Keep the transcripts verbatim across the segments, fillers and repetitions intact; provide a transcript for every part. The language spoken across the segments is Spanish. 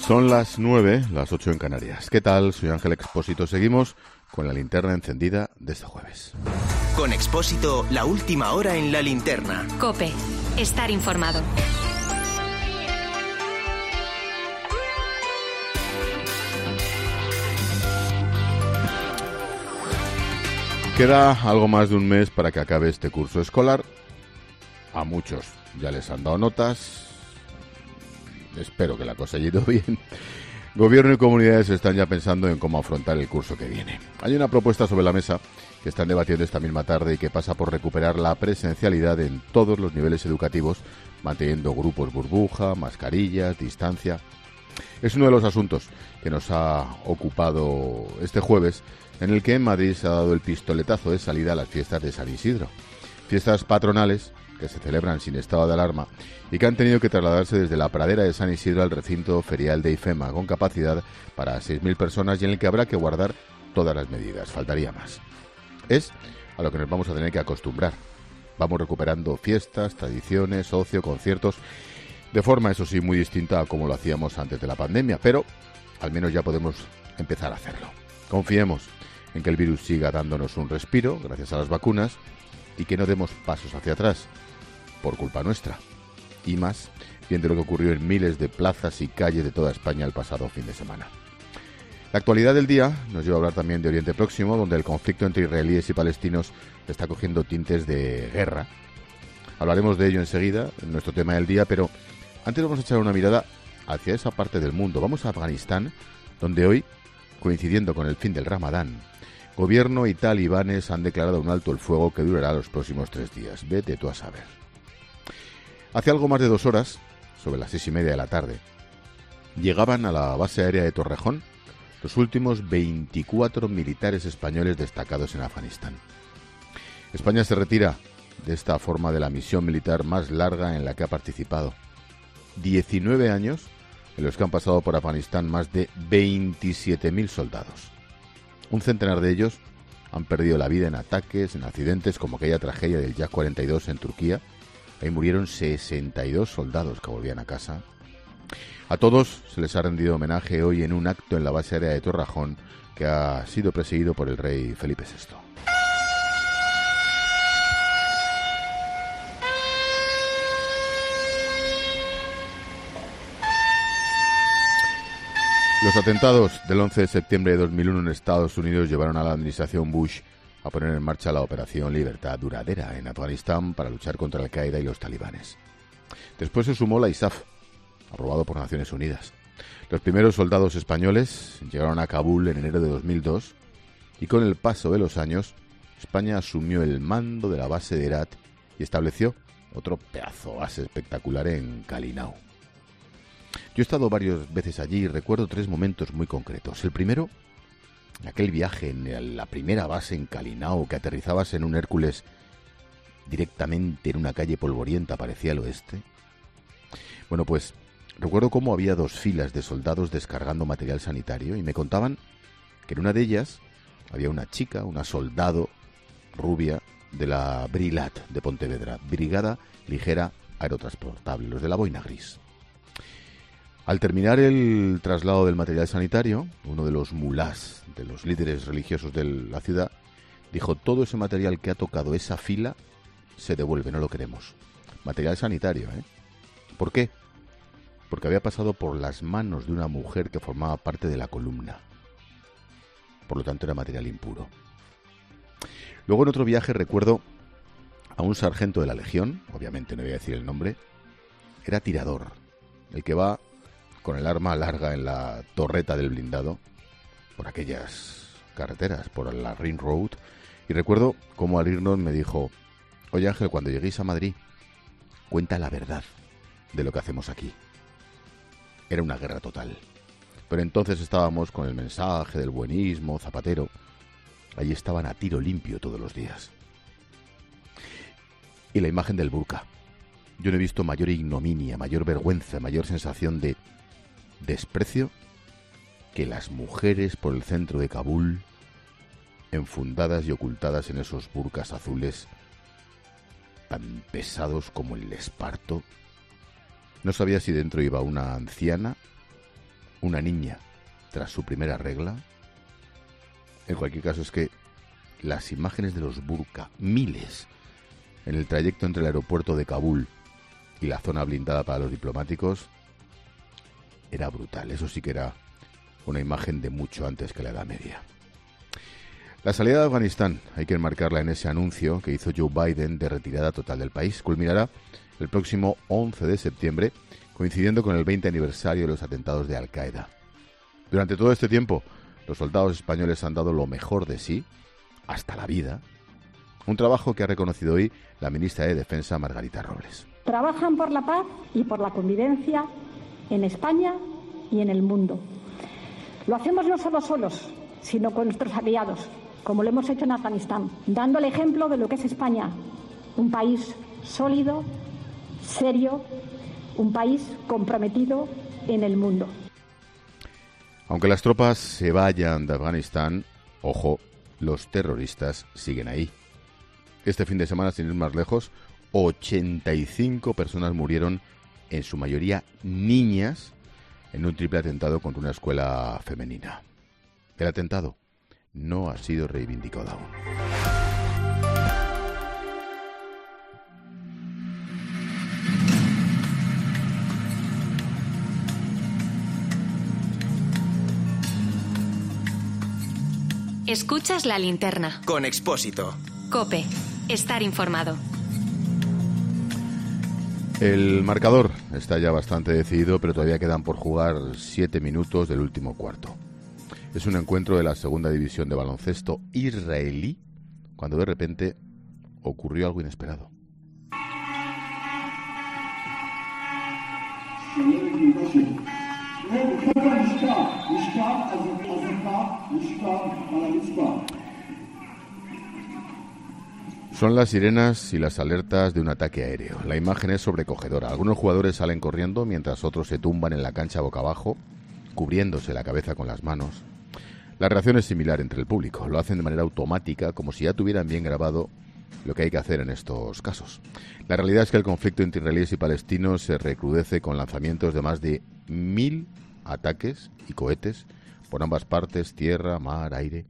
Son las nueve, las ocho en Canarias. ¿Qué tal? Soy Ángel Expósito. Seguimos con la linterna encendida de este jueves. Con Expósito, la última hora en la linterna. COPE. Estar informado. Queda algo más de un mes para que acabe este curso escolar. A muchos ya les han dado notas. Espero que la cosa haya ido bien. Gobierno y comunidades están ya pensando en cómo afrontar el curso que viene. Hay una propuesta sobre la mesa que están debatiendo esta misma tarde y que pasa por recuperar la presencialidad en todos los niveles educativos, manteniendo grupos burbuja, mascarillas, distancia. Es uno de los asuntos que nos ha ocupado este jueves, en el que en Madrid se ha dado el pistoletazo de salida a las fiestas de San Isidro. Fiestas patronales que se celebran sin estado de alarma y que han tenido que trasladarse desde la pradera de San Isidro al recinto ferial de IFEMA, con capacidad para seis mil personas y en el que habrá que guardar todas las medidas. Faltaría más. Es a lo que nos vamos a tener que acostumbrar. Vamos recuperando fiestas, tradiciones, ocio, conciertos, de forma, eso sí, muy distinta a como lo hacíamos antes de la pandemia, pero al menos ya podemos empezar a hacerlo. Confiemos en que el virus siga dándonos un respiro, gracias a las vacunas, y que no demos pasos hacia atrás, por culpa nuestra. Y más, viendo lo que ocurrió en miles de plazas y calles de toda España el pasado fin de semana. La actualidad del día nos lleva a hablar también de Oriente Próximo, donde el conflicto entre israelíes y palestinos está cogiendo tintes de guerra. Hablaremos de ello enseguida, en nuestro tema del día, pero antes vamos a echar una mirada hacia esa parte del mundo. Vamos a Afganistán, donde hoy, coincidiendo con el fin del Ramadán, gobierno y talibanes han declarado un alto el fuego que durará los próximos tres días. Vete tú a saber. Hace algo más de dos horas, sobre las seis y media de la tarde, llegaban a la base aérea de Torrejón los últimos veinticuatro militares españoles destacados en Afganistán. España se retira de esta forma de la misión militar más larga en la que ha participado. diecinueve años en los que han pasado por Afganistán más de veintisiete mil soldados. Un centenar de ellos han perdido la vida en ataques, en accidentes, como aquella tragedia del Yak cuarenta y dos en Turquía. Ahí murieron sesenta y dos soldados que volvían a casa. A todos se les ha rendido homenaje hoy en un acto en la base aérea de Torrejón, que ha sido presidido por el rey Felipe sexto. Los atentados del once de septiembre de dos mil uno en Estados Unidos llevaron a la administración Bush a poner en marcha la Operación Libertad Duradera en Afganistán para luchar contra Al-Qaeda y los talibanes. Después se sumó la I S A F, aprobado por Naciones Unidas. Los primeros soldados españoles llegaron a Kabul en enero de dos mil dos y con el paso de los años España asumió el mando de la base de Herat y estableció otro pedazo base espectacular en Kalinau. Yo he estado varias veces allí y recuerdo tres momentos muy concretos. El primero, aquel viaje en la primera base en Kalinau, que aterrizabas en un Hércules directamente en una calle polvorienta, parecía el oeste. Bueno, pues recuerdo cómo había dos filas de soldados descargando material sanitario y me contaban que en una de ellas había una chica, una soldado rubia de la Brilat de Pontevedra, Brigada Ligera Aerotransportable, los de la boina gris. Al terminar el traslado del material sanitario, uno de los mulás, de los líderes religiosos de la ciudad, dijo: todo ese material que ha tocado esa fila se devuelve, no lo queremos. Material sanitario, ¿eh? ¿Por qué? Porque había pasado por las manos de una mujer que formaba parte de la columna. Por lo tanto, era material impuro. Luego, en otro viaje, recuerdo a un sargento de la Legión, obviamente no voy a decir el nombre, era tirador, el que va con el arma larga en la torreta del blindado por aquellas carreteras, por la Ring Road, y recuerdo cómo al irnos me dijo: oye Ángel, cuando lleguéis a Madrid, cuenta la verdad de lo que hacemos aquí. Era una guerra total, pero entonces estábamos con el mensaje del buenismo zapatero. Allí estaban a tiro limpio todos los días. Y la imagen del burka. Yo no he visto mayor ignominia, mayor vergüenza, mayor sensación de desprecio que las mujeres por el centro de Kabul, enfundadas y ocultadas en esos burkas azules tan pesados como el esparto. No sabía si dentro iba una anciana una niña tras su primera regla. En cualquier caso, es que las imágenes de los burka, miles, en el trayecto entre el aeropuerto de Kabul y la zona blindada para los diplomáticos, era brutal. Eso sí que era una imagen de mucho antes que la Edad Media. La salida de Afganistán hay que enmarcarla en ese anuncio que hizo Joe Biden de retirada total del país. Culminará el próximo once de septiembre, coincidiendo con el veinte aniversario de los atentados de Al-Qaeda. Durante todo este tiempo, los soldados españoles han dado lo mejor de sí, hasta la vida, un trabajo que ha reconocido hoy la ministra de Defensa, Margarita Robles. Trabajan por la paz y por la convivencia en España y en el mundo. Lo hacemos no solo solos, sino con nuestros aliados, como lo hemos hecho en Afganistán, dando el ejemplo de lo que es España, un país sólido, serio, un país comprometido en el mundo. Aunque las tropas se vayan de Afganistán, ojo, los terroristas siguen ahí. Este fin de semana, sin ir más lejos, ochenta y cinco personas murieron, en su mayoría niñas, en un triple atentado contra una escuela femenina. El atentado no ha sido reivindicado aún. Escuchas La Linterna. Con Expósito. COPE. Estar informado. El marcador está ya bastante decidido, pero todavía quedan por jugar siete minutos del último cuarto. Es un encuentro de la segunda división de baloncesto israelí, cuando de repente ocurrió algo inesperado. Son las sirenas y las alertas de un ataque aéreo. La imagen es sobrecogedora. Algunos jugadores salen corriendo mientras otros se tumban en la cancha boca abajo, cubriéndose la cabeza con las manos. La reacción es similar entre el público. Lo hacen de manera automática, como si ya tuvieran bien grabado lo que hay que hacer en estos casos. La realidad es que el conflicto entre israelíes y palestinos se recrudece con lanzamientos de más de mil ataques y cohetes por ambas partes, tierra, mar, aire.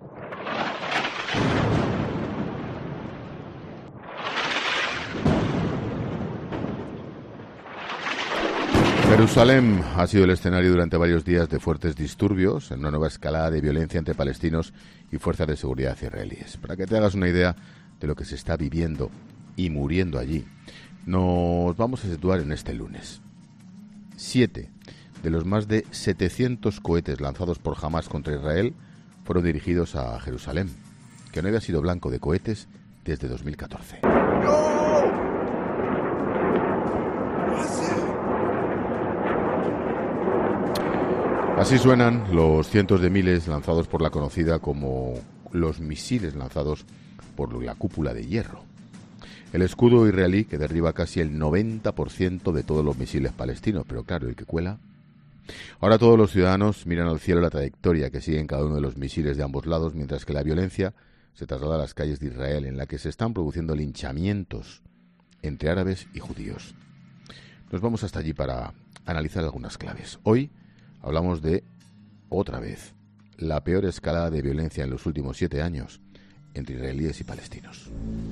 Jerusalén ha sido el escenario durante varios días de fuertes disturbios en una nueva escalada de violencia entre palestinos y fuerzas de seguridad israelíes. Para que te hagas una idea de lo que se está viviendo y muriendo allí, nos vamos a situar en este lunes. Siete de los más de setecientos cohetes lanzados por Hamás contra Israel fueron dirigidos a Jerusalén, que no había sido blanco de cohetes desde dos mil catorce. Así suenan los cientos de miles lanzados por la conocida como los misiles lanzados por la cúpula de hierro. El escudo israelí que derriba casi el noventa por ciento de todos los misiles palestinos, pero claro, el que cuela. Ahora todos los ciudadanos miran al cielo la trayectoria que siguen cada uno de los misiles de ambos lados, mientras que la violencia se traslada a las calles de Israel, en la que se están produciendo linchamientos entre árabes y judíos. Nos vamos hasta allí para analizar algunas claves. Hoy hablamos de, otra vez, la peor escalada de violencia en los últimos siete años entre israelíes y palestinos.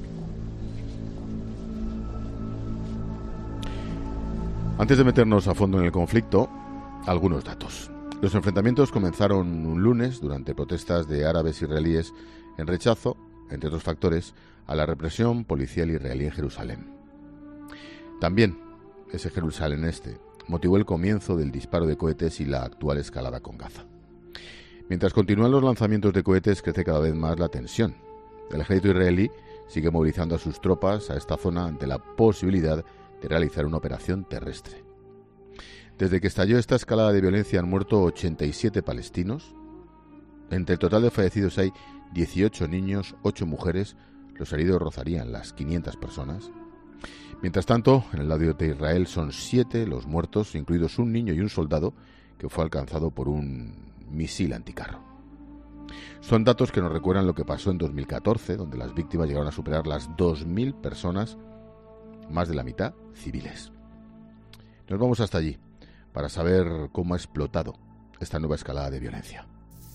Antes de meternos a fondo en el conflicto, algunos datos. Los enfrentamientos comenzaron un lunes durante protestas de árabes israelíes en rechazo, entre otros factores, a la represión policial israelí en Jerusalén. También, ese Jerusalén este motivó el comienzo del disparo de cohetes y la actual escalada con Gaza. Mientras continúan los lanzamientos de cohetes, crece cada vez más la tensión. El ejército israelí sigue movilizando a sus tropas a esta zona ante la posibilidad de realizar una operación terrestre. Desde que estalló esta escalada de violencia han muerto ochenta y siete palestinos. Entre el total de fallecidos hay dieciocho niños, ocho mujeres. Los heridos rozarían las quinientas personas. Mientras tanto, en el lado de Israel son siete los muertos, incluidos un niño y un soldado que fue alcanzado por un misil anticarro. Son datos que nos recuerdan lo que pasó en dos mil catorce, donde las víctimas llegaron a superar las dos mil personas, más de la mitad civiles. Nos vamos hasta allí para saber cómo ha explotado esta nueva escalada de violencia.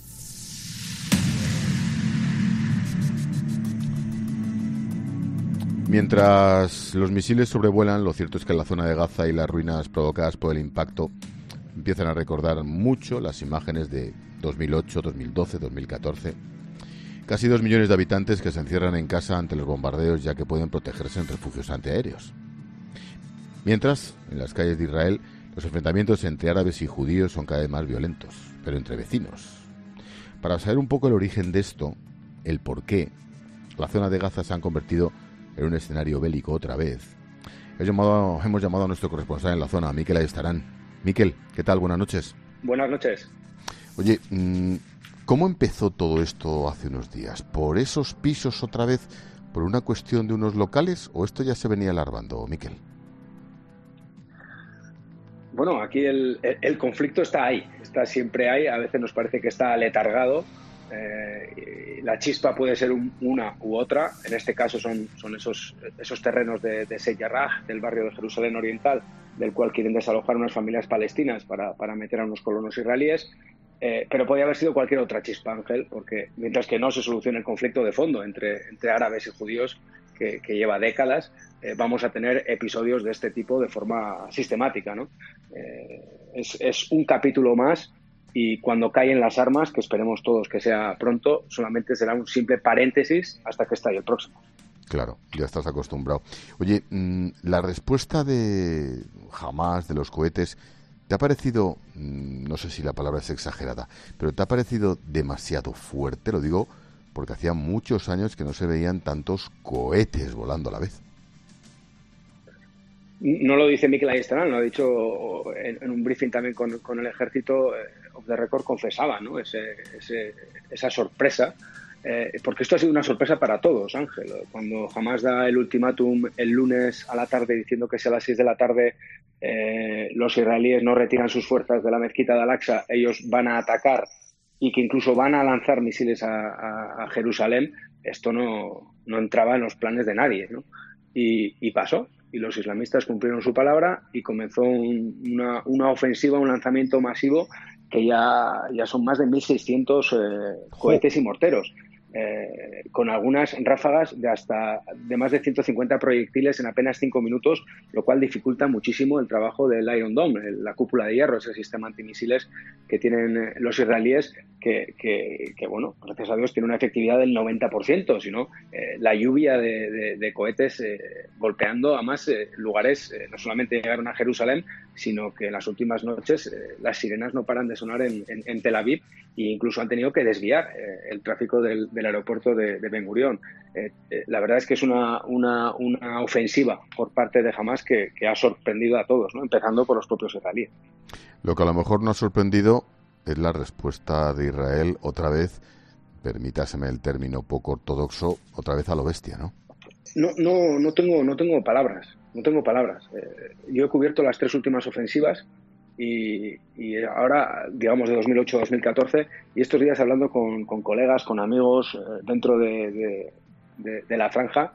Mientras los misiles sobrevuelan, lo cierto es que en la zona de Gaza y las ruinas provocadas por el impacto empiezan a recordar mucho las imágenes de dos mil ocho, dos mil doce, dos mil catorce. Casi dos millones de habitantes que se encierran en casa ante los bombardeos, ya que pueden protegerse en refugios antiaéreos. Mientras, en las calles de Israel, los enfrentamientos entre árabes y judíos son cada vez más violentos, pero entre vecinos. Para saber un poco el origen de esto, el porqué, la zona de Gaza se han convertido en un escenario bélico otra vez. He llamado, hemos llamado a nuestro corresponsal en la zona, Mikel Ayestarán. Mikel, ¿qué tal? Buenas noches. Buenas noches. Oye, ¿cómo empezó todo esto hace unos días? ¿Por esos pisos otra vez, por una cuestión de unos locales, o esto ya se venía alarmando, Mikel? Bueno, aquí el, el, el conflicto está ahí, está siempre ahí, a veces nos parece que está letargado. Eh, la chispa puede ser un, una u otra. En este caso son, son esos, esos terrenos de, de Seit Yarrah, del barrio de Jerusalén Oriental, del cual quieren desalojar unas familias palestinas para, para meter a unos colonos israelíes. Eh, pero podría haber sido cualquier otra chispa, Ángel, porque mientras que no se solucione el conflicto de fondo entre, entre árabes y judíos, que, que lleva décadas, eh, vamos a tener episodios de este tipo de forma sistemática, ¿no? Eh, es, es un capítulo más. Y cuando caen las armas, que esperemos todos que sea pronto, solamente será un simple paréntesis hasta que estalle el próximo. Claro, ya estás acostumbrado. Oye, la respuesta de Hamás, de los cohetes, ¿te ha parecido, no sé si la palabra es exagerada, pero te ha parecido demasiado fuerte? Lo digo porque hacía muchos años que no se veían tantos cohetes volando a la vez. No lo dice Mikel Ayestarán, lo ha dicho en, en un briefing también con, con el ejército. eh, Off the record confesaba, ¿no? Ese, ese, esa sorpresa, eh, porque esto ha sido una sorpresa para todos, Ángel. Cuando Hamás da el ultimátum el lunes a la tarde diciendo que si a las seis de la tarde eh, los israelíes no retiran sus fuerzas de la mezquita de Al-Aqsa, ellos van a atacar y que incluso van a lanzar misiles a, a, a Jerusalén, esto no, no entraba en los planes de nadie, ¿no? Y, y pasó. Y los islamistas cumplieron su palabra y comenzó un, una, una ofensiva, un lanzamiento masivo que ya, ya son más de mil seiscientos eh, cohetes y morteros, eh, con algunas ráfagas de hasta de más de ciento cincuenta proyectiles en apenas cinco minutos, lo cual dificulta muchísimo el trabajo del Iron Dome, la cúpula de hierro, ese sistema antimisiles que tienen los israelíes, que, que, que bueno, gracias a Dios tiene una efectividad del noventa por ciento, sino eh, la lluvia de, de, de cohetes eh, golpeando a más eh, lugares, eh, no solamente llegaron a Jerusalén, sino que en las últimas noches eh, las sirenas no paran de sonar en, en, en Tel Aviv, e incluso han tenido que desviar eh, el tráfico del, del aeropuerto de, de Ben Gurión. Eh, eh, la verdad es que es una, una, una ofensiva por parte de Hamás que, que ha sorprendido a todos, ¿no? Empezando por los propios israelíes. Lo que a lo mejor no ha sorprendido es la respuesta de Israel, otra vez, permítaseme el término poco ortodoxo, otra vez a lo bestia, ¿no? No, no, no tengo, no tengo palabras, no tengo palabras. Eh, yo he cubierto las tres últimas ofensivas y, y ahora, digamos, de dos mil ocho a dos mil catorce, y estos días hablando con, con colegas, con amigos eh, dentro de, de, de, de la franja,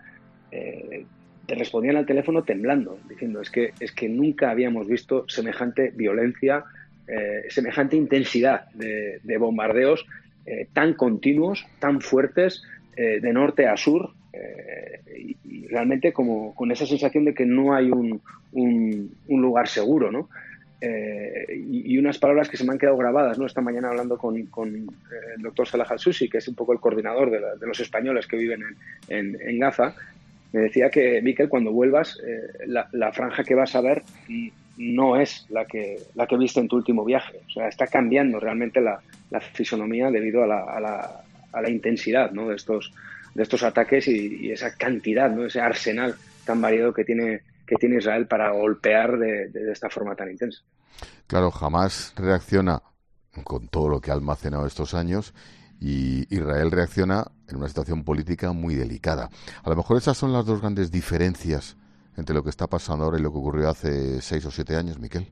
eh, te respondían al teléfono temblando, diciendo es que, es que nunca habíamos visto semejante violencia, eh, semejante intensidad de, de bombardeos eh, tan continuos, tan fuertes, eh, de norte a sur, eh, y, y realmente como con esa sensación de que no hay un, un, un lugar seguro, ¿no? Eh, y, y unas palabras que se me han quedado grabadas, ¿no? Esta mañana hablando con, con eh, el doctor Salah Al-Susi, que es un poco el coordinador de, la, de los españoles que viven en, en, en Gaza, me decía que, Mikel, cuando vuelvas, eh, la, la franja que vas a ver no es la que, la que viste en tu último viaje. O sea, está cambiando realmente la, la fisonomía debido a la, a la, a la intensidad, ¿no? de, estos, de estos ataques y, y esa cantidad, ¿no? Ese arsenal tan variado que tiene que tiene Israel para golpear de, de, de esta forma tan intensa. Claro, Hamás reacciona con todo lo que ha almacenado estos años y Israel reacciona en una situación política muy delicada. A lo mejor esas son las dos grandes diferencias entre lo que está pasando ahora y lo que ocurrió hace seis o siete años, Mikel.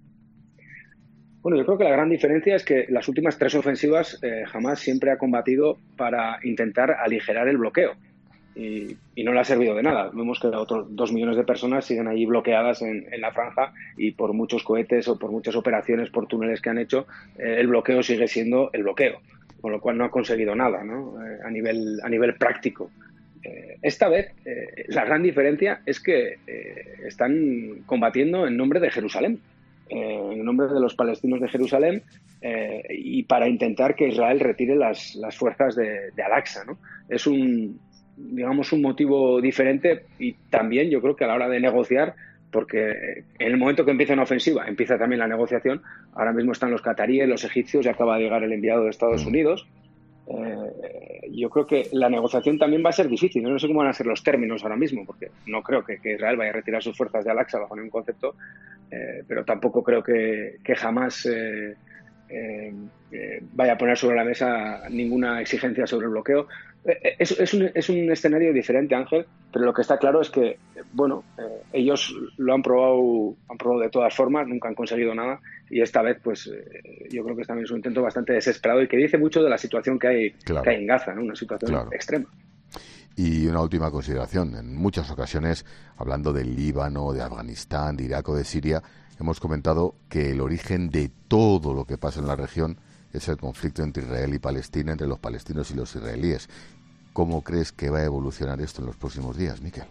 Bueno, yo creo que la gran diferencia es que las últimas tres ofensivas eh, Hamás siempre ha combatido para intentar aligerar el bloqueo. y, y no le ha servido de nada. Vemos que otros dos millones de personas siguen allí bloqueadas en, en la franja y por muchos cohetes o por muchas operaciones por túneles que han hecho, eh, el bloqueo sigue siendo el bloqueo, con lo cual no ha conseguido nada, ¿no? Eh, a nivel, a nivel práctico. Eh, esta vez eh, la gran diferencia es que eh, están combatiendo en nombre de Jerusalén, eh, en nombre de los palestinos de Jerusalén, eh, y para intentar que Israel retire las, las fuerzas de, de Al-Aqsa, ¿no? Es un, digamos, un motivo diferente y también yo creo que a la hora de negociar, porque en el momento que empieza una ofensiva empieza también la negociación. Ahora mismo están los cataríes, los egipcios, y acaba de llegar el enviado de Estados Unidos. Eh, yo creo que la negociación también va a ser difícil. No sé cómo van a ser los términos ahora mismo, porque no creo que, que Israel vaya a retirar sus fuerzas de Al-Aqsa bajo ningún concepto, eh, pero tampoco creo que, que jamás eh, eh, eh, vaya a poner sobre la mesa ninguna exigencia sobre el bloqueo. Eh, es, es, un, es un escenario diferente, Ángel, pero lo que está claro es que, bueno, eh, ellos lo han probado, han probado de todas formas, nunca han conseguido nada, y esta vez, pues, eh, yo creo que también es un intento bastante desesperado y que dice mucho de la situación que hay, claro. que hay en Gaza, ¿no? Una situación claro. extrema. Y una última consideración. En muchas ocasiones, hablando del Líbano, de Afganistán, de Irak o de Siria, hemos comentado que el origen de todo lo que pasa en la región es el conflicto entre Israel y Palestina, entre los palestinos y los israelíes. ¿Cómo crees que va a evolucionar esto en los próximos días, Miquel?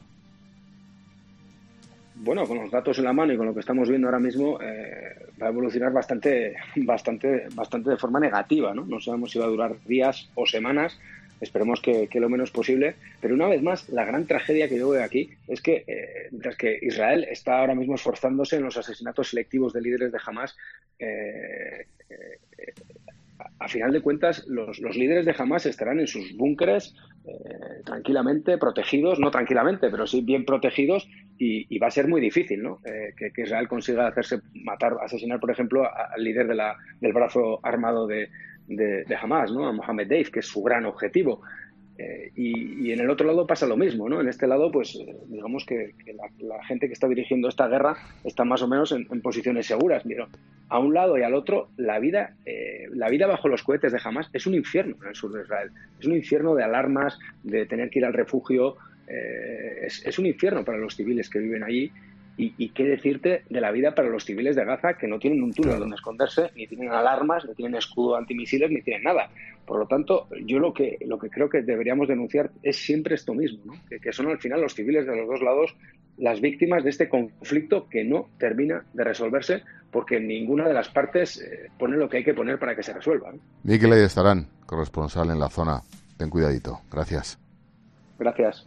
Bueno, con los datos en la mano y con lo que estamos viendo ahora mismo, eh, va a evolucionar bastante, bastante, bastante de forma negativa, ¿no? No sabemos si va a durar días o semanas. Esperemos que, que lo menos posible. Pero una vez más, la gran tragedia que yo veo aquí es que, eh, mientras que Israel está ahora mismo esforzándose en los asesinatos selectivos de líderes de Hamás, eh, eh, a final de cuentas, los, los líderes de Hamás estarán en sus búnkeres eh, tranquilamente, protegidos, no tranquilamente, pero sí bien protegidos, y, y va a ser muy difícil, ¿no? Eh, que, que Israel consiga hacerse matar, asesinar, por ejemplo, a, al líder de la, del brazo armado de, de, de Hamás, ¿no? A Mohammed Deif, que es su gran objetivo. Eh, y, y en el otro lado pasa lo mismo, ¿no? En este lado, pues, eh, digamos que, que la, la gente que está dirigiendo esta guerra está más o menos en, en posiciones seguras. Pero a un lado y al otro, la vida, eh, la vida bajo los cohetes de Hamás es un infierno en el sur de Israel. Es un infierno de alarmas, de tener que ir al refugio. Eh, es, es un infierno para los civiles que viven allí. Y, y qué decirte de la vida para los civiles de Gaza, que no tienen un túnel claro. donde esconderse, ni tienen alarmas, ni tienen escudo antimisiles, ni tienen nada. Por lo tanto, yo lo que lo que creo que deberíamos denunciar es siempre esto mismo, ¿no? que, que son al final los civiles de los dos lados las víctimas de este conflicto que no termina de resolverse, porque ninguna de las partes eh, pone lo que hay que poner para que se resuelva, ¿no? Miquel Ayestarán, corresponsal en la zona. Ten cuidadito. Gracias. Gracias.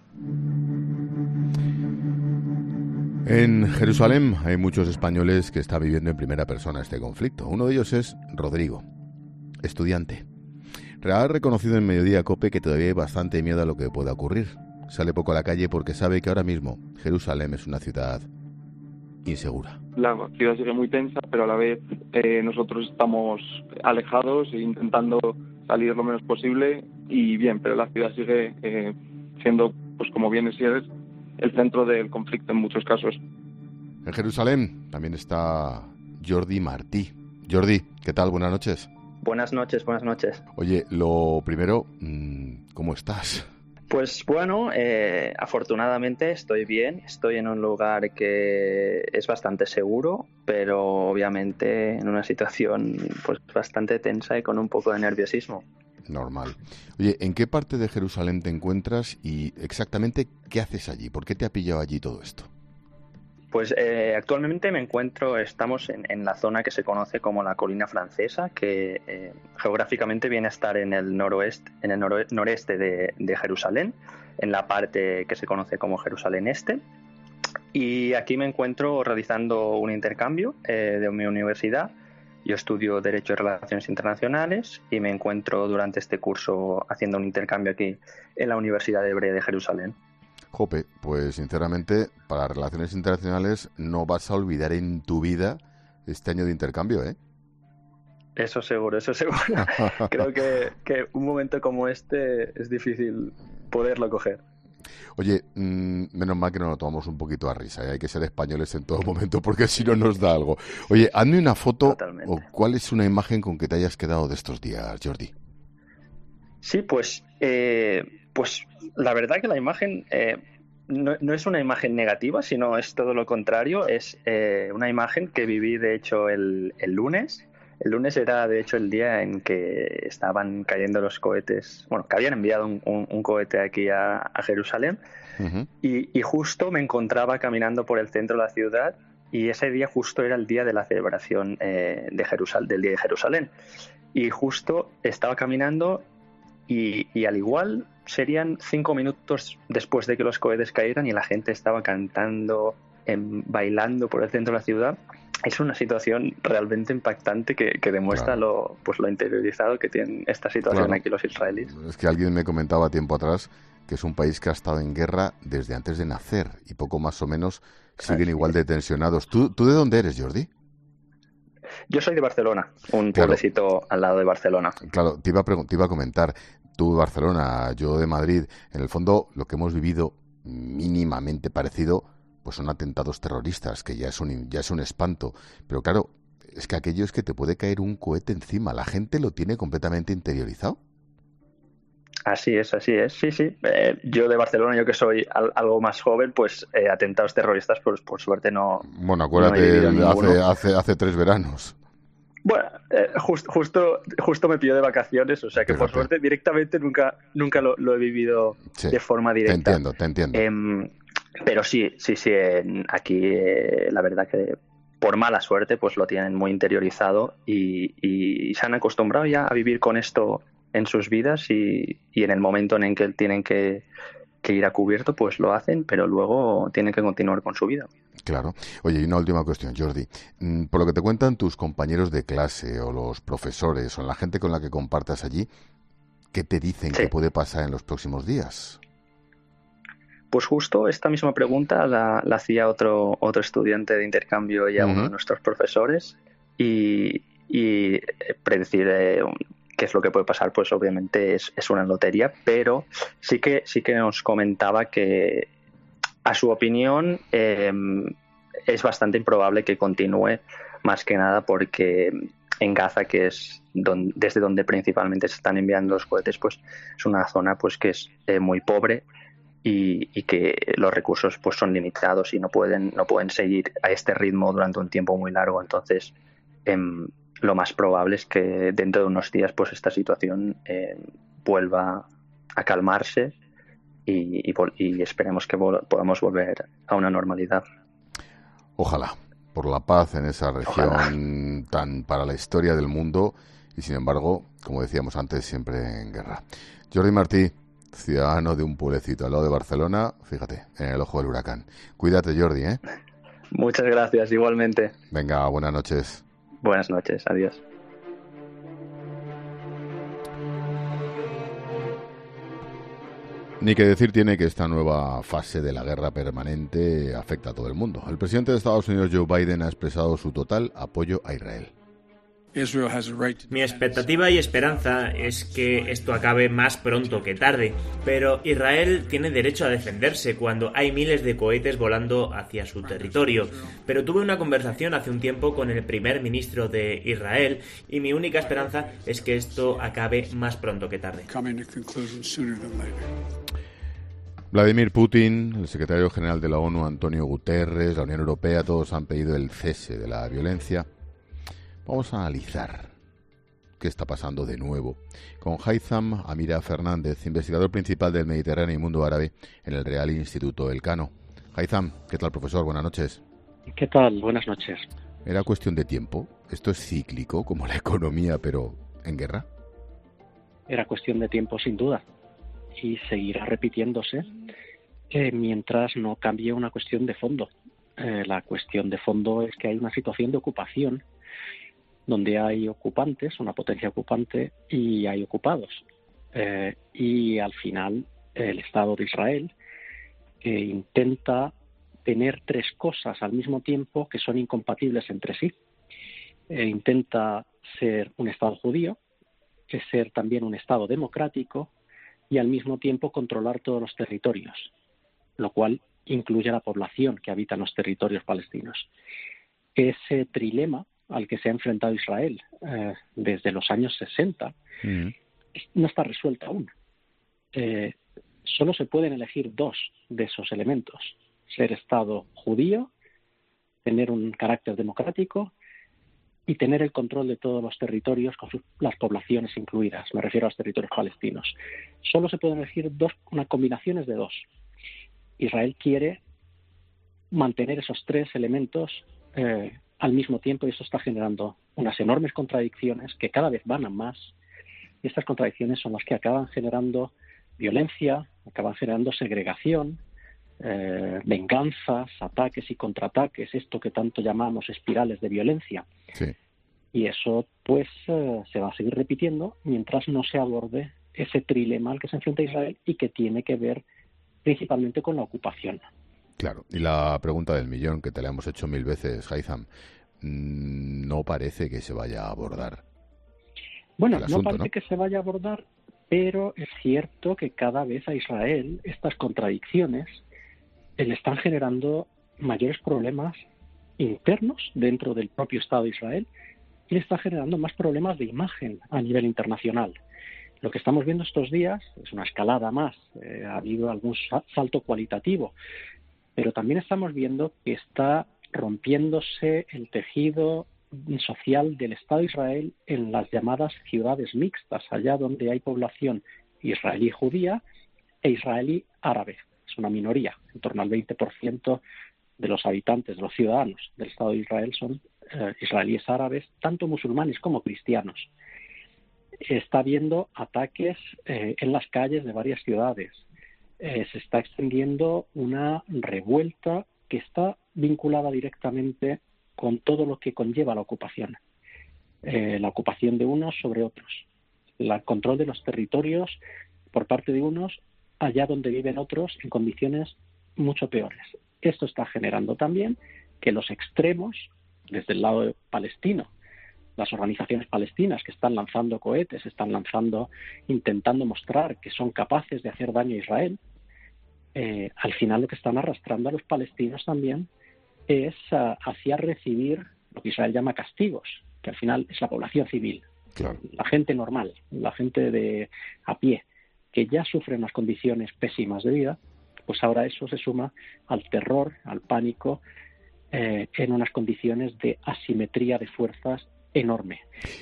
En Jerusalén hay muchos españoles que están viviendo en primera persona este conflicto. Uno de ellos es Rodrigo, estudiante. Ha reconocido en Mediodía COPE que todavía hay bastante miedo a lo que pueda ocurrir. Sale poco a la calle porque sabe que ahora mismo Jerusalén es una ciudad insegura. La ciudad sigue muy tensa, pero a la vez eh, nosotros estamos alejados e intentando salir lo menos posible y bien, pero la ciudad sigue eh, siendo, pues como viene siendo, el centro del conflicto en muchos casos. En Jerusalén también está Jordi Martí. Jordi, ¿qué tal? Buenas noches. Buenas noches, buenas noches. Oye, lo primero, ¿cómo estás? Pues bueno, eh, afortunadamente estoy bien. Estoy en un lugar que es bastante seguro, pero obviamente en una situación pues bastante tensa y con un poco de nerviosismo. Normal. Oye, ¿en qué parte de Jerusalén te encuentras y exactamente qué haces allí? ¿Por qué te ha pillado allí todo esto? Pues eh, actualmente me encuentro, estamos en, en la zona que se conoce como la Colina Francesa, que eh, geográficamente viene a estar en el noroeste, en el noro- noreste de, de Jerusalén, en la parte que se conoce como Jerusalén Este. Y aquí me encuentro realizando un intercambio eh, de mi universidad. Yo estudio Derecho y Relaciones Internacionales y me encuentro durante este curso haciendo un intercambio aquí en la Universidad Hebrea de Jerusalén. Jope, pues sinceramente, para Relaciones Internacionales no vas a olvidar en tu vida este año de intercambio, ¿eh? Eso seguro, eso seguro. Creo que, que un momento como este es difícil poderlo coger. Oye, mmm, menos mal que nos lo tomamos un poquito a risa, ¿eh? Hay que ser españoles en todo momento porque si no nos da algo. Oye, hazme una foto. Totalmente. O cuál es una imagen con que te hayas quedado de estos días, Jordi. Sí, pues, eh, pues la verdad que la imagen eh, no, no es una imagen negativa, sino es todo lo contrario. Es eh, una imagen que viví, de hecho, el, el lunes. El lunes era, de hecho, el día en que estaban cayendo los cohetes, bueno, que habían enviado un, un, un cohete aquí a, a Jerusalén. Uh-huh. y, y justo me encontraba caminando por el centro de la ciudad, y ese día justo era el día de la celebración eh, de Jerusal- del Día de Jerusalén. Y justo estaba caminando y, y al igual serían cinco minutos después de que los cohetes cayeran y la gente estaba cantando, em, bailando por el centro de la ciudad. Es una situación realmente impactante que, que demuestra claro. lo, pues, lo interiorizado que tienen esta situación claro. aquí los israelíes. Es que alguien me comentaba tiempo atrás que es un país que ha estado en guerra desde antes de nacer y poco más o menos siguen Así igual es. de tensionados. ¿Tú, ¿Tú de dónde eres, Jordi? Yo soy de Barcelona, un claro. pueblecito al lado de Barcelona. Claro, te iba, a pregun- te iba a comentar, tú de Barcelona, yo de Madrid. En el fondo, lo que hemos vivido mínimamente parecido pues son atentados terroristas, que ya es un ya es un espanto. Pero claro, es que aquello es que te puede caer un cohete encima. ¿La gente lo tiene completamente interiorizado? Así es, así es. Sí, sí. Eh, yo de Barcelona, yo que soy al, algo más joven, pues eh, atentados terroristas, pues por suerte no. Bueno, acuérdate, no hace, hace hace tres veranos. Bueno, eh, just, justo justo me pilló de vacaciones, o sea que Fíjate. por suerte directamente nunca nunca lo, lo he vivido sí, de forma directa. Te entiendo, te entiendo. Eh, pero sí, sí, sí. En, aquí eh, la verdad que por mala suerte, pues lo tienen muy interiorizado y, y se han acostumbrado ya a vivir con esto en sus vidas y, y en el momento en el que tienen que, que ir a cubierto, pues lo hacen, pero luego tienen que continuar con su vida. Claro. Oye, y una última cuestión, Jordi. Por lo que te cuentan tus compañeros de clase o los profesores o la gente con la que compartas allí, ¿qué te dicen sí. que puede pasar en los próximos días? Pues justo esta misma pregunta la, la hacía otro otro estudiante de intercambio y a uh-huh. uno de nuestros profesores y, y predecir eh, qué es lo que puede pasar, pues obviamente es, es una lotería, pero sí que sí que nos comentaba que a su opinión eh, es bastante improbable que continúe, más que nada porque en Gaza, que es donde, desde donde principalmente se están enviando los cohetes, pues es una zona pues que es eh, muy pobre y, y que los recursos pues son limitados y no pueden no pueden seguir a este ritmo durante un tiempo muy largo. Entonces eh, lo más probable es que dentro de unos días pues esta situación eh, vuelva a calmarse y, y, y esperemos que vol- podamos volver a una normalidad. Ojalá, por la paz en esa región Ojalá. tan para la historia del mundo y sin embargo, como decíamos antes, siempre en guerra. Jordi Martí, ciudadano de un pueblecito al lado de Barcelona, fíjate, en el ojo del huracán. Cuídate, Jordi, ¿eh? Muchas gracias, igualmente. Venga, buenas noches. Buenas noches, adiós. Ni que decir tiene que esta nueva fase de la guerra permanente afecta a todo el mundo. El presidente de Estados Unidos, Joe Biden, ha expresado su total apoyo a Israel. Mi expectativa y esperanza es que esto acabe más pronto que tarde, pero Israel tiene derecho a defenderse cuando hay miles de cohetes volando hacia su territorio. Pero tuve una conversación hace un tiempo con el primer ministro de Israel y mi única esperanza es que esto acabe más pronto que tarde. Vladimir Putin, el secretario general de la ONU, Antonio Guterres, la Unión Europea, todos han pedido el cese de la violencia. Vamos a analizar qué está pasando de nuevo con Haitham Amira Fernández, investigador principal del Mediterráneo y mundo árabe en el Real Instituto Elcano. Haitham, ¿qué tal, profesor? Buenas noches. ¿Qué tal? Buenas noches. ¿Era cuestión de tiempo? ¿Esto es cíclico, como la economía, pero en guerra? Era cuestión de tiempo, sin duda. Y seguirá repitiéndose eh, mientras no cambie una cuestión de fondo. Eh, la cuestión de fondo es que hay una situación de ocupación donde hay ocupantes, una potencia ocupante, y hay ocupados. Eh, y al final el Estado de Israel eh, intenta tener tres cosas al mismo tiempo que son incompatibles entre sí. Eh, intenta ser un Estado judío, que ser también un Estado democrático y al mismo tiempo controlar todos los territorios, lo cual incluye a la población que habita en los territorios palestinos. Ese trilema al que se ha enfrentado Israel eh, desde los años sesenta, mm. no está resuelta aún. Eh, solo se pueden elegir dos de esos elementos: ser Estado judío, tener un carácter democrático y tener el control de todos los territorios con sus, las poblaciones incluidas. Me refiero a los territorios palestinos. Solo se pueden elegir dos, unas combinaciones de dos. Israel quiere mantener esos tres elementos eh, al mismo tiempo, y eso está generando unas enormes contradicciones que cada vez van a más, y estas contradicciones son las que acaban generando violencia, acaban generando segregación, eh, venganzas, ataques y contraataques, esto que tanto llamamos espirales de violencia. Sí. Y eso pues eh, se va a seguir repitiendo mientras no se aborde ese trilema al que se enfrenta Israel y que tiene que ver principalmente con la ocupación. Claro, y la pregunta del millón, que te la hemos hecho mil veces, Haitham, no parece que se vaya a abordar. Bueno, el asunto, no parece ¿no? que se vaya a abordar, pero es cierto que cada vez a Israel estas contradicciones eh, le están generando mayores problemas internos dentro del propio Estado de Israel y le está generando más problemas de imagen a nivel internacional. Lo que estamos viendo estos días es una escalada más, eh, ha habido algún salto cualitativo, pero también estamos viendo que está rompiéndose el tejido social del Estado de Israel en las llamadas ciudades mixtas, allá donde hay población israelí judía e israelí árabe. Es una minoría, en torno al veinte por ciento de los habitantes, de los ciudadanos del Estado de Israel son eh, israelíes árabes, tanto musulmanes como cristianos. Está habiendo ataques eh, en las calles de varias ciudades. Eh, se está extendiendo una revuelta que está vinculada directamente con todo lo que conlleva la ocupación. Eh, la ocupación de unos sobre otros. El control de los territorios por parte de unos allá donde viven otros en condiciones mucho peores. Esto está generando también que los extremos, desde el lado palestino, las organizaciones palestinas que están lanzando cohetes, están lanzando, intentando mostrar que son capaces de hacer daño a Israel, eh, al final lo que están arrastrando a los palestinos también es uh, hacia recibir lo que Israel llama castigos, que al final es la población civil, claro. La gente normal, la gente de a pie, que ya sufre unas condiciones pésimas de vida, pues ahora eso se suma al terror, al pánico, eh, en unas condiciones de asimetría de fuerzas enorme.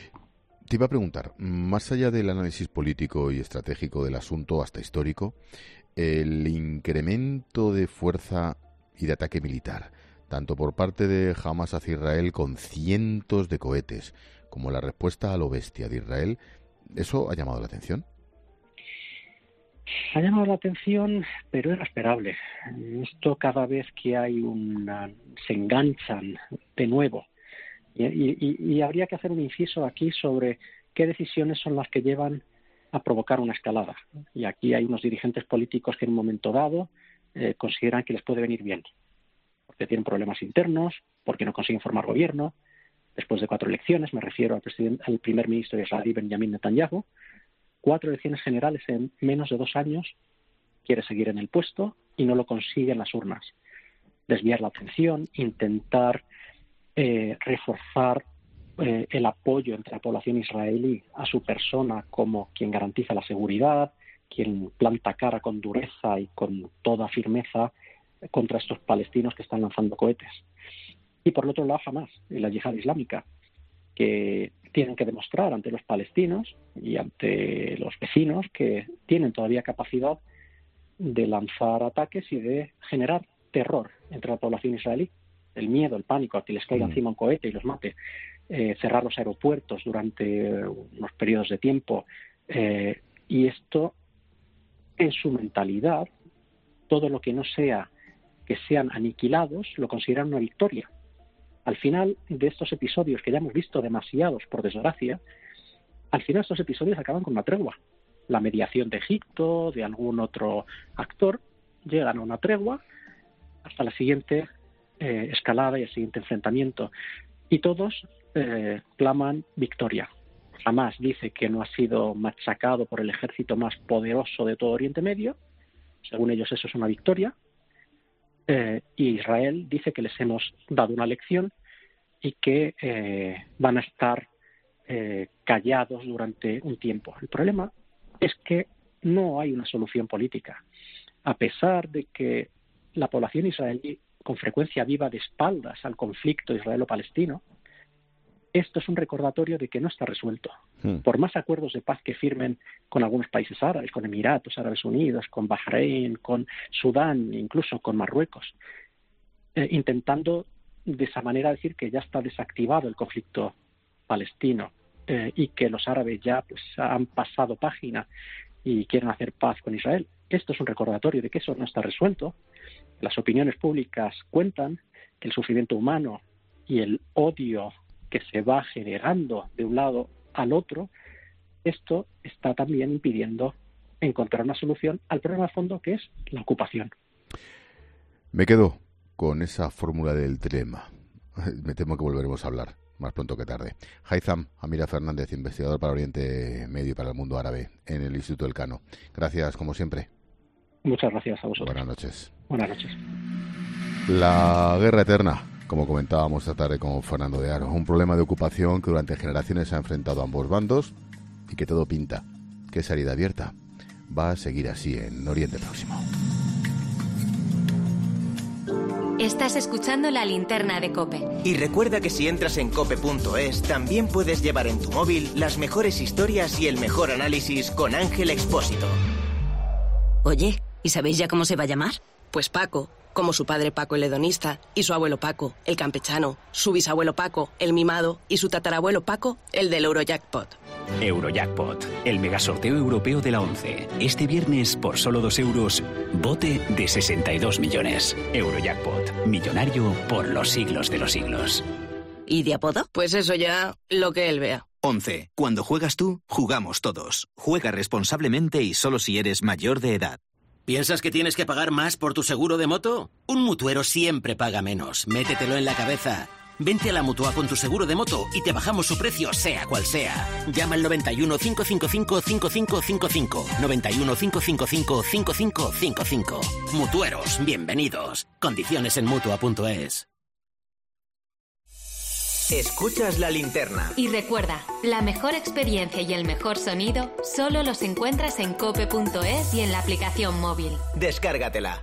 Te iba a preguntar, más allá del análisis político y estratégico del asunto, hasta histórico, el incremento de fuerza y de ataque militar, tanto por parte de Hamas hacia Israel con cientos de cohetes, como la respuesta a lo bestia de Israel, ¿eso ha llamado la atención? Ha llamado la atención, pero era esperable. Esto cada vez que hay una... se enganchan de nuevo. Y, y, y habría que hacer un inciso aquí sobre qué decisiones son las que llevan a provocar una escalada. Y aquí hay unos dirigentes políticos que en un momento dado eh, consideran que les puede venir bien, porque tienen problemas internos, porque no consiguen formar gobierno. Después de cuatro elecciones, me refiero al, presidente, al primer ministro de Israel, Benjamin Netanyahu, cuatro elecciones generales en menos de dos años, quiere seguir en el puesto y no lo consigue en las urnas. Desviar la atención, intentar eh, reforzar eh, el apoyo entre la población israelí a su persona como quien garantiza la seguridad, quien planta cara con dureza y con toda firmeza contra estos palestinos que están lanzando cohetes. Y por el otro lado, Hamas y la yihad islámica, que tienen que demostrar ante los palestinos y ante los vecinos que tienen todavía capacidad de lanzar ataques y de generar terror entre la población israelí, el miedo, el pánico a que les caiga encima un cohete y los mate, eh, cerrar los aeropuertos durante unos periodos de tiempo, eh, y esto en su mentalidad, todo lo que no sea que sean aniquilados lo consideran una victoria. Al final de estos episodios, que ya hemos visto demasiados, por desgracia, al final estos episodios acaban con una tregua. La mediación de Egipto, de algún otro actor, llegan a una tregua hasta la siguiente eh, escalada y el siguiente enfrentamiento. Y todos eh, claman victoria. Hamas dice que no ha sido machacado por el ejército más poderoso de todo Oriente Medio. Según ellos eso es una victoria. Eh, y Israel dice que les hemos dado una lección y que eh, van a estar eh, callados durante un tiempo. El problema es que no hay una solución política. A pesar de que la población israelí con frecuencia viva de espaldas al conflicto israelo-palestino, esto es un recordatorio de que no está resuelto. Hmm. Por más acuerdos de paz que firmen con algunos países árabes, con Emiratos Árabes Unidos, con Bahrein, con Sudán, incluso con Marruecos, eh, intentando de esa manera decir que ya está desactivado el conflicto palestino eh, y que los árabes ya pues han pasado página y quieren hacer paz con Israel. Esto es un recordatorio de que eso no está resuelto. Las opiniones públicas cuentan que el sufrimiento humano y el odio que se va generando de un lado al otro, esto está también impidiendo encontrar una solución al problema de fondo, que es la ocupación. Me quedo con esa fórmula del trilema. Me temo que volveremos a hablar más pronto que tarde. Haitham Amira Fernández, investigador para Oriente Medio y para el mundo árabe en el Instituto Elcano. Gracias, como siempre. Muchas gracias a vosotros. Buenas noches. Buenas noches. La guerra eterna, como comentábamos esta tarde con Fernando de Aro, un problema de ocupación que durante generaciones ha enfrentado a ambos bandos y que todo pinta que esa herida abierta va a seguir así en Oriente Próximo. Estás escuchando La Linterna de COPE. Y recuerda que si entras en cope punto es, también puedes llevar en tu móvil las mejores historias y el mejor análisis con Ángel Expósito. Oye, ¿y sabéis ya cómo se va a llamar? Pues Paco, como su padre Paco el hedonista, y su abuelo Paco, el campechano, su bisabuelo Paco, el mimado, y su tatarabuelo Paco, el del Eurojackpot. Eurojackpot, el megasorteo europeo de la ONCE. Este viernes, por solo dos euros, bote de sesenta y dos millones. Eurojackpot, millonario por los siglos de los siglos. ¿Y de apodo? Pues eso ya, lo que él vea. ONCE. Cuando juegas tú, jugamos todos. Juega responsablemente y solo si eres mayor de edad. ¿Piensas que tienes que pagar más por tu seguro de moto? Un mutuero siempre paga menos. Métetelo en la cabeza. Vente a la Mutua con tu seguro de moto y te bajamos su precio, sea cual sea. Llama al noventa y uno, cinco cinco cinco, cinco cinco cinco cinco. noventa y uno, cinco cinco cinco, cinco cinco cinco cinco. Mutueros, bienvenidos. Condiciones en mutua punto es. Escuchas La Linterna. Y recuerda, la mejor experiencia y el mejor sonido solo los encuentras en cope punto es y en la aplicación móvil. Descárgatela.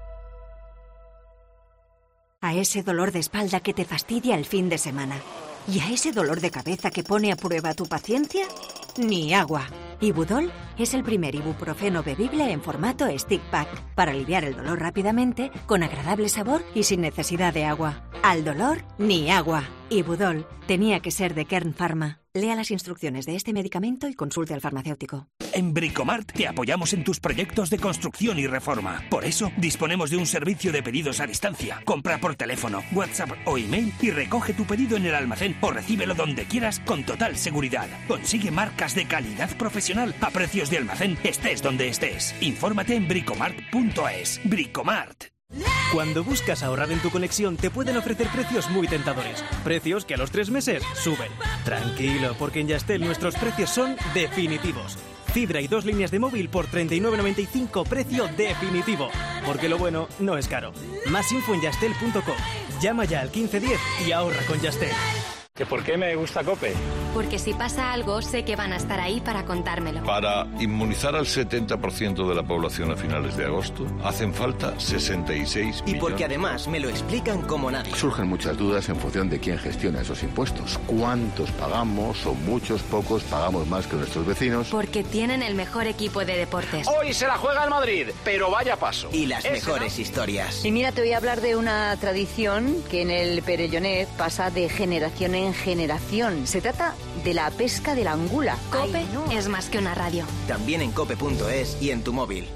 A ese dolor de espalda que te fastidia el fin de semana. ¿Y a ese dolor de cabeza que pone a prueba tu paciencia? Ni agua. Ibudol es el primer ibuprofeno bebible en formato stick pack para aliviar el dolor rápidamente, con agradable sabor y sin necesidad de agua. Al dolor, ni agua. Ibudol tenía que ser de Kern Pharma. Lea las instrucciones de este medicamento y consulte al farmacéutico. En Bricomart te apoyamos en tus proyectos de construcción y reforma. Por eso, disponemos de un servicio de pedidos a distancia. Compra por teléfono, WhatsApp o email y recoge tu pedido en el almacén o recíbelo donde quieras con total seguridad. Consigue marcas de calidad profesional a precios de almacén, estés donde estés. Infórmate en bricomart punto es. Bricomart. Cuando buscas ahorrar en tu conexión, te pueden ofrecer precios muy tentadores. Precios que a los tres meses suben. Tranquilo, porque en Yastel nuestros precios son definitivos. Fibra y dos líneas de móvil por treinta y nueve noventa y cinco, precio definitivo. Porque lo bueno no es caro. Más info en yastel punto com. Llama ya al quince diez y ahorra con Yastel. ¿Que por qué me gusta COPE? Porque si pasa algo, sé que van a estar ahí para contármelo. Para inmunizar al setenta por ciento de la población a finales de agosto, hacen falta sesenta y seis millones. Y porque además me lo explican como nadie. Surgen muchas dudas en función de quién gestiona esos impuestos. ¿Cuántos pagamos? ¿Son muchos, pocos? ¿Pagamos más que nuestros vecinos? Porque tienen el mejor equipo de deportes. Hoy se la juega el Madrid, pero vaya paso. Y las Ese, mejores ¿no? historias. Y mira, te voy a hablar de una tradición que en el Perellonet pasa de generación en generación. Se trata de la pesca de la angula. COPE Ay, no. es más que una radio. También en cope punto es y en tu móvil.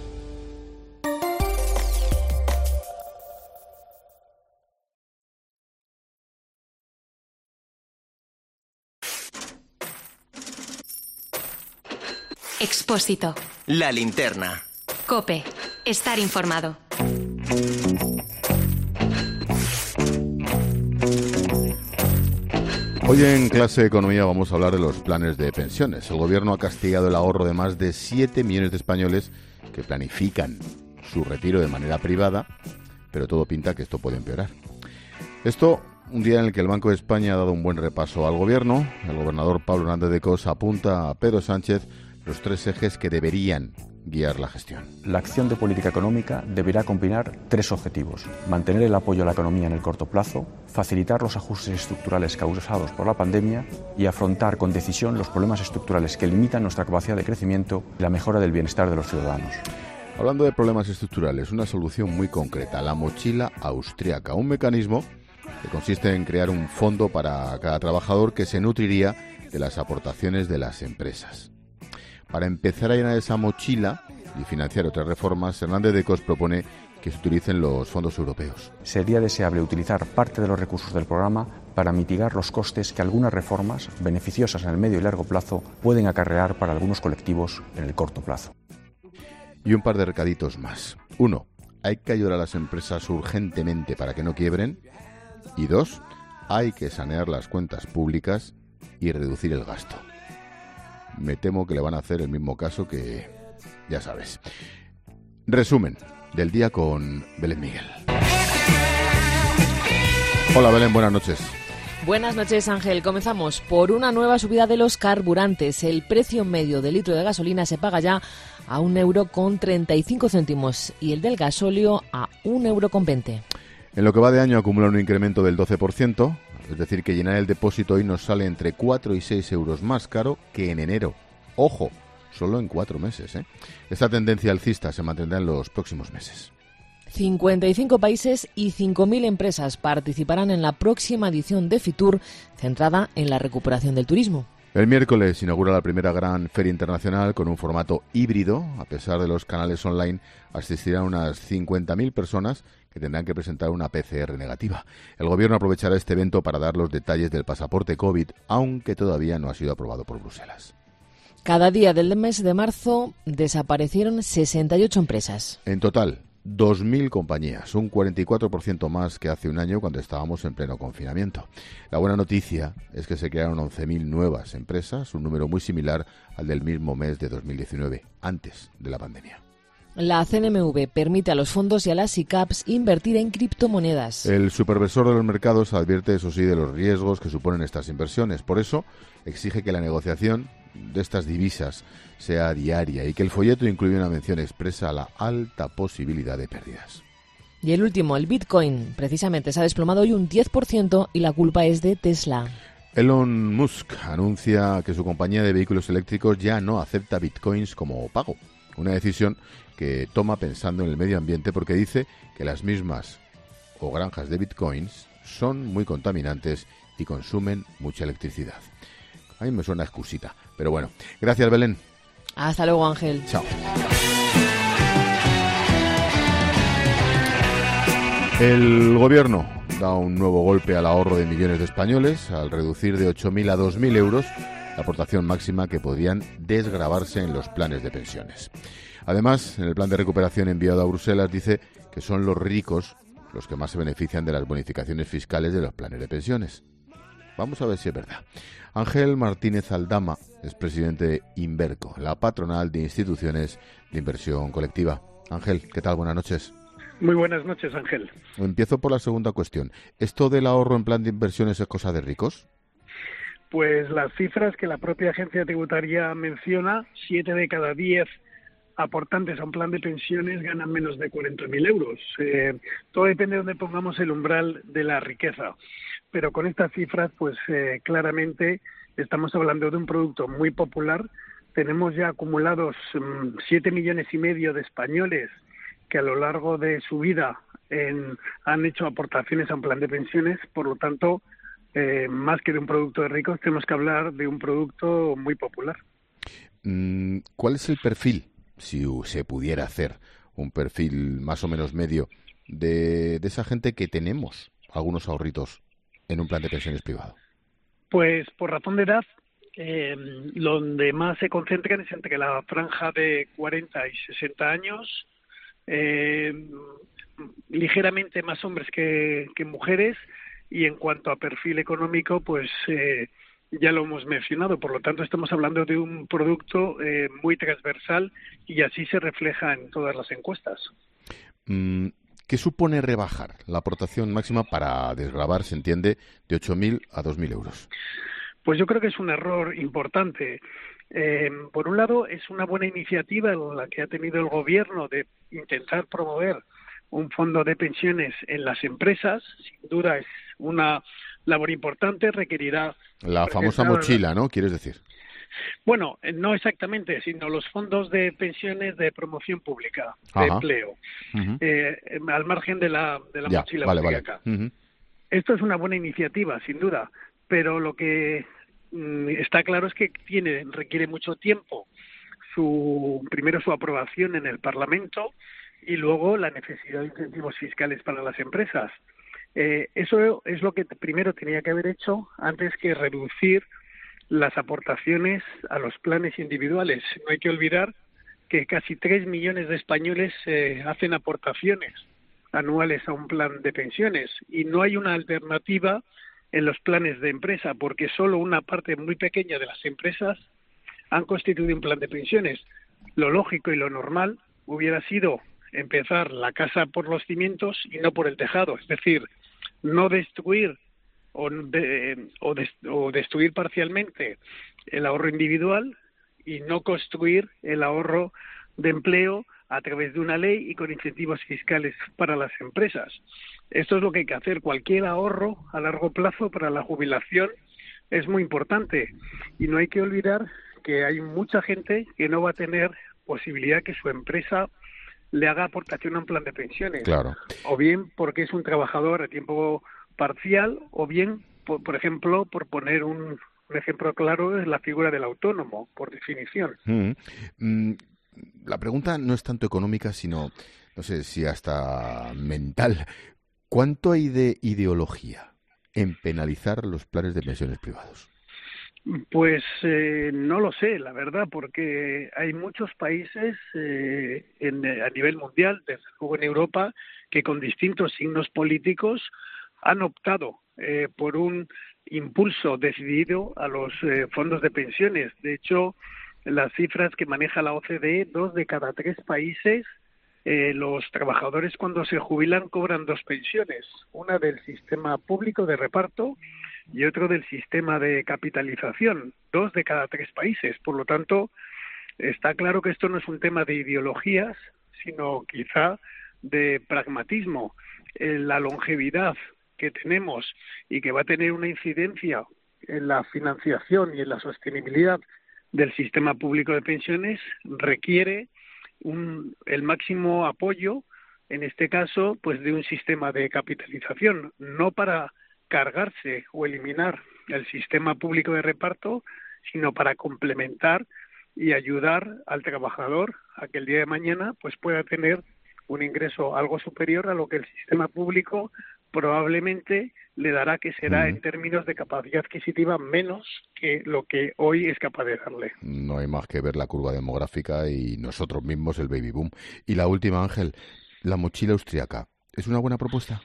Expósito. La Linterna. COPE. Estar informado. Hoy en Clase de Economía vamos a hablar de los planes de pensiones. El gobierno ha castigado el ahorro de más de siete millones de españoles que planifican su retiro de manera privada, pero todo pinta que esto puede empeorar. Esto, un día en el que el Banco de España ha dado un buen repaso al gobierno. El gobernador Pablo Hernández de Cos apunta a Pedro Sánchez los tres ejes que deberían guiar la gestión. La acción de política económica deberá combinar tres objetivos: mantener el apoyo a la economía en el corto plazo, facilitar los ajustes estructurales causados por la pandemia y afrontar con decisión los problemas estructurales que limitan nuestra capacidad de crecimiento y la mejora del bienestar de los ciudadanos. Hablando de problemas estructurales, una solución muy concreta, la mochila austriaca, un mecanismo que consiste en crear un fondo para cada trabajador que se nutriría de las aportaciones de las empresas. Para empezar a llenar esa mochila y financiar otras reformas, Hernández de Cos propone que se utilicen los fondos europeos. Sería deseable utilizar parte de los recursos del programa para mitigar los costes que algunas reformas, beneficiosas en el medio y largo plazo, pueden acarrear para algunos colectivos en el corto plazo. Y un par de recaditos más. Uno, hay que ayudar a las empresas urgentemente para que no quiebren. Y dos, hay que sanear las cuentas públicas y reducir el gasto. Me temo que le van a hacer el mismo caso que, ya sabes. Resumen del día con Belén Miguel. Hola Belén, buenas noches. Buenas noches, Ángel. Comenzamos por una nueva subida de los carburantes. El precio medio del litro de gasolina se paga ya a un euro con treinta y cinco céntimos y el del gasóleo a un euro con veinte. En lo que va de año acumula un incremento del doce por ciento, es decir, que llenar el depósito hoy nos sale entre cuatro y seis euros más caro que en enero. Ojo, solo en cuatro meses, ¿eh? Esta tendencia alcista se mantendrá en los próximos meses. cincuenta y cinco países y cinco mil empresas participarán en la próxima edición de Fitur, centrada en la recuperación del turismo. El miércoles inaugura la primera gran feria internacional con un formato híbrido. A pesar de los canales online, asistirán unas cincuenta mil personas que tendrán que presentar una P C R negativa. El gobierno aprovechará este evento para dar los detalles del pasaporte COVID, aunque todavía no ha sido aprobado por Bruselas. Cada día del mes de marzo desaparecieron sesenta y ocho empresas. En total, dos mil compañías, un cuarenta y cuatro por ciento más que hace un año cuando estábamos en pleno confinamiento. La buena noticia es que se crearon once mil nuevas empresas, un número muy similar al del mismo mes de dos mil diecinueve, antes de la pandemia. La C N M V permite a los fondos y a las SICAPs invertir en criptomonedas. El supervisor de los mercados advierte, eso sí, de los riesgos que suponen estas inversiones. Por eso, exige que la negociación de estas divisas sea diaria y que el folleto incluya una mención expresa a la alta posibilidad de pérdidas. Y el último, el Bitcoin, precisamente se ha desplomado hoy un diez por ciento y la culpa es de Tesla. Elon Musk anuncia que su compañía de vehículos eléctricos ya no acepta bitcoins como pago. Una decisión que toma pensando en el medio ambiente porque dice que las mismas o granjas de bitcoins son muy contaminantes y consumen mucha electricidad. A mí me suena excusita, pero bueno. Gracias, Belén. Hasta luego, Ángel. Chao. El gobierno da un nuevo golpe al ahorro de millones de españoles al reducir de ocho mil a dos mil euros la aportación máxima que podían desgravarse en los planes de pensiones. Además, en el plan de recuperación enviado a Bruselas dice que son los ricos los que más se benefician de las bonificaciones fiscales de los planes de pensiones. Vamos a ver si es verdad. Ángel Martínez Aldama es presidente de Inverco, la patronal de instituciones de inversión colectiva. Ángel, ¿qué tal? Buenas noches. Muy buenas noches, Ángel. Empiezo por la segunda cuestión. ¿Esto del ahorro en plan de inversiones es cosa de ricos? Pues las cifras que la propia agencia tributaria menciona, siete de cada diez aportantes a un plan de pensiones ganan menos de cuarenta mil euros. Eh, todo depende de dónde pongamos el umbral de la riqueza. Pero con estas cifras, pues eh, claramente estamos hablando de un producto muy popular. Tenemos ya acumulados um, siete millones y medio de españoles que a lo largo de su vida en, han hecho aportaciones a un plan de pensiones. Por lo tanto, eh, más que de un producto de ricos, tenemos que hablar de un producto muy popular. ¿Cuál es el perfil, si se pudiera hacer un perfil más o menos medio, de, de esa gente que tenemos algunos ahorritos en un plan de pensiones privado? Pues por razón de edad, eh, donde más se concentran es entre la franja de cuarenta y sesenta años, eh, ligeramente más hombres que, que mujeres, y en cuanto a perfil económico, pues eh, ya lo hemos mencionado. Por lo tanto, estamos hablando de un producto eh, muy transversal y así se refleja en todas las encuestas. Mm. ¿Qué supone rebajar la aportación máxima para desgravar, se entiende, de ocho mil a dos mil euros? Pues yo creo que es un error importante. Eh, por un lado, es una buena iniciativa la que ha tenido el gobierno de intentar promover un fondo de pensiones en las empresas. Sin duda es una labor importante, requerirá... La famosa mochila, ¿no? ¿Quieres decir? Bueno, no exactamente, sino los fondos de pensiones de promoción pública, de Ajá. empleo, uh-huh. eh, al margen de la, de la ya, mochila vale, pública. Vale. Uh-huh. Esto es una buena iniciativa, sin duda, pero lo que mm, está claro es que tiene requiere mucho tiempo. Su primero su aprobación en el Parlamento y luego la necesidad de incentivos fiscales para las empresas. Eh, eso es lo que primero tenía que haber hecho antes que reducir las aportaciones a los planes individuales. No hay que olvidar que casi tres millones de españoles eh, hacen aportaciones anuales a un plan de pensiones y no hay una alternativa en los planes de empresa porque solo una parte muy pequeña de las empresas han constituido un plan de pensiones. Lo lógico y lo normal hubiera sido empezar la casa por los cimientos y no por el tejado, es decir, no destruir o, de, o, de, o destruir parcialmente el ahorro individual y no construir el ahorro de empleo a través de una ley y con incentivos fiscales para las empresas. Esto es lo que hay que hacer. Cualquier ahorro a largo plazo para la jubilación es muy importante y no hay que olvidar que hay mucha gente que no va a tener posibilidad que su empresa le haga aportación a un plan de pensiones. Claro. O bien porque es un trabajador a tiempo parcial, o bien, por, por ejemplo, por poner un, un ejemplo claro, es la figura del autónomo, por definición. Mm. Mm, la pregunta no es tanto económica, sino, no sé si hasta mental. ¿Cuánto hay de ideología en penalizar los planes de pensiones privados? Pues eh, no lo sé, la verdad, porque hay muchos países eh, en, a nivel mundial, desde luego en Europa, que con distintos signos políticos han optado eh, por un impulso decidido a los eh, fondos de pensiones. De hecho, las cifras que maneja la O C D E, dos de cada tres países, eh, los trabajadores cuando se jubilan cobran dos pensiones, una del sistema público de reparto y otro del sistema de capitalización, dos de cada tres países. Por lo tanto, está claro que esto no es un tema de ideologías, sino quizá de pragmatismo. Eh, la longevidad que tenemos y que va a tener una incidencia en la financiación y en la sostenibilidad del sistema público de pensiones requiere un, el máximo apoyo, en este caso, pues de un sistema de capitalización, no para cargarse o eliminar el sistema público de reparto, sino para complementar y ayudar al trabajador a que el día de mañana pues pueda tener un ingreso algo superior a lo que el sistema público probablemente le dará, que será mm. en términos de capacidad adquisitiva menos que lo que hoy es capaz de darle. No hay más que ver la curva demográfica y nosotros mismos, el baby boom. Y la última, Ángel, la mochila austriaca, ¿es una buena propuesta?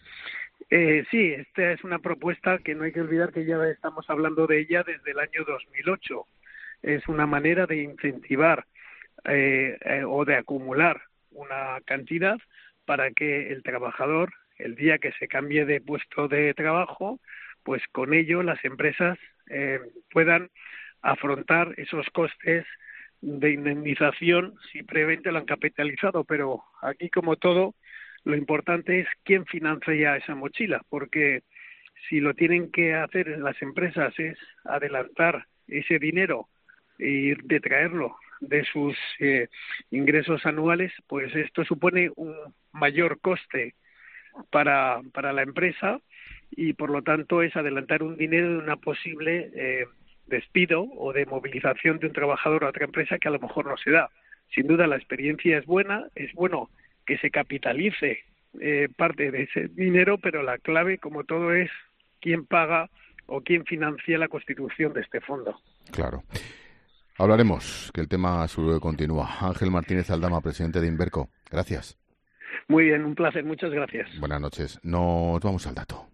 Eh, sí, esta es una propuesta que no hay que olvidar que ya estamos hablando de ella desde el año dos mil ocho. Es una manera de incentivar eh, eh, o de acumular una cantidad para que el trabajador, el día que se cambie de puesto de trabajo, pues con ello las empresas eh, puedan afrontar esos costes de indemnización si previamente lo han capitalizado. Pero aquí, como todo, lo importante es quién financia esa mochila, porque si lo tienen que hacer las empresas es adelantar ese dinero y de traerlo de sus eh, ingresos anuales, pues esto supone un mayor coste para para la empresa y por lo tanto es adelantar un dinero de una posible eh, despido o de movilización de un trabajador a otra empresa que a lo mejor no se da. Sin duda la experiencia es buena, es bueno que se capitalice eh, parte de ese dinero, pero la clave, como todo, es quién paga o quién financia la constitución de este fondo. Claro. Hablaremos, que el tema seguro que continúa. Ángel Martínez Aldama, presidente de Inverco. Gracias. Muy bien, un placer. Muchas gracias. Buenas noches. Nos vamos al dato.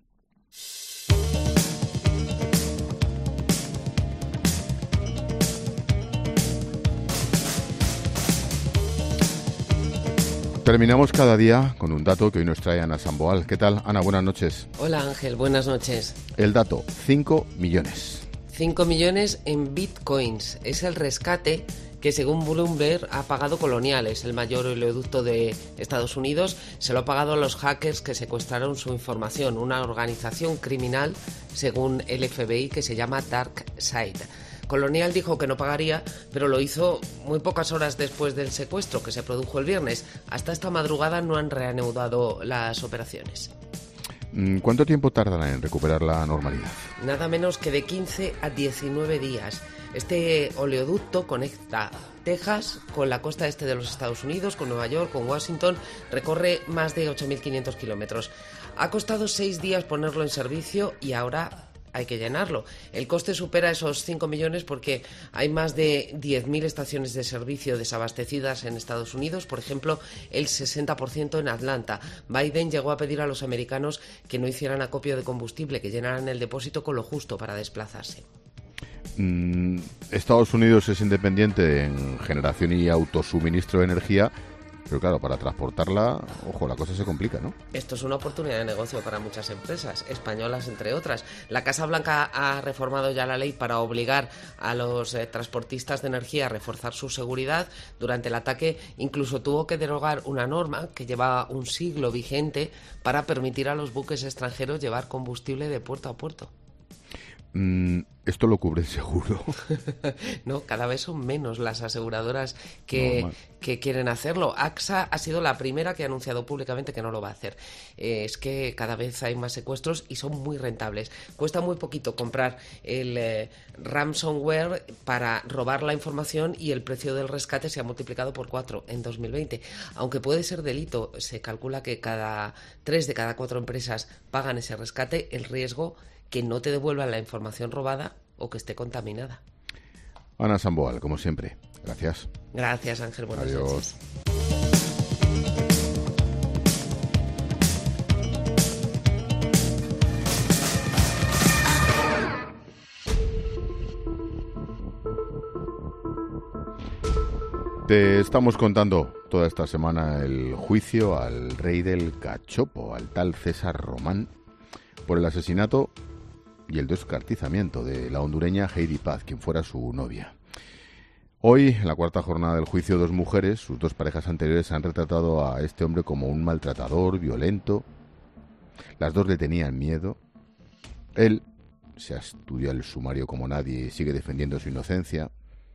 Terminamos cada día con un dato que hoy nos trae Ana Samboal. ¿Qué tal, Ana? Buenas noches. Hola, Ángel. Buenas noches. El dato, cinco millones. cinco millones en bitcoins. Es el rescate que, según Bloomberg, ha pagado Coloniales, el mayor oleoducto de Estados Unidos. Se lo ha pagado a los hackers que secuestraron su información, una organización criminal, según el F B I, que se llama DarkSide. Colonial dijo que no pagaría, pero lo hizo muy pocas horas después del secuestro, que se produjo el viernes. Hasta esta madrugada no han reanudado las operaciones. ¿Cuánto tiempo tardan en recuperar la normalidad? Nada menos que de quince a diecinueve días. Este oleoducto conecta Texas con la costa este de los Estados Unidos, con Nueva York, con Washington. Recorre más de ocho mil quinientos kilómetros. Ha costado seis días ponerlo en servicio y ahora hay que llenarlo. El coste supera esos cinco millones porque hay más de diez mil estaciones de servicio desabastecidas en Estados Unidos, por ejemplo, el sesenta por ciento en Atlanta. Biden llegó a pedir a los americanos que no hicieran acopio de combustible, que llenaran el depósito con lo justo para desplazarse. Mm, Estados Unidos es independiente en generación y autosuministro de energía, pero claro, para transportarla, ojo, la cosa se complica, ¿no? Esto es una oportunidad de negocio para muchas empresas, españolas entre otras. La Casa Blanca ha reformado ya la ley para obligar a los eh, transportistas de energía a reforzar su seguridad. Durante el ataque incluso tuvo que derogar una norma que lleva un siglo vigente para permitir a los buques extranjeros llevar combustible de puerto a puerto. Mm, ¿Esto lo cubre el seguro? No, cada vez son menos las aseguradoras que, que quieren hacerlo. A X A ha sido la primera que ha anunciado públicamente que no lo va a hacer. Eh, es que cada vez hay más secuestros y son muy rentables. Cuesta muy poquito comprar el eh, ransomware para robar la información y el precio del rescate se ha multiplicado por cuatro en dos mil veinte. Aunque puede ser delito, se calcula que cada tres de cada cuatro empresas pagan ese rescate. El riesgo que no te devuelvan la información robada o que esté contaminada. Ana Samboal, como siempre. Gracias. Gracias, Ángel. Buenas Adiós. noches. Te estamos contando toda esta semana el juicio al rey del cachopo, al tal César Román, por el asesinato y el descuartizamiento de la hondureña Heidi Paz, quien fuera su novia. Hoy, en la cuarta jornada del juicio, dos mujeres, sus dos parejas anteriores, han retratado a este hombre como un maltratador, violento. Las dos le tenían miedo. Él se ha estudiado el sumario como nadie y sigue defendiendo su inocencia.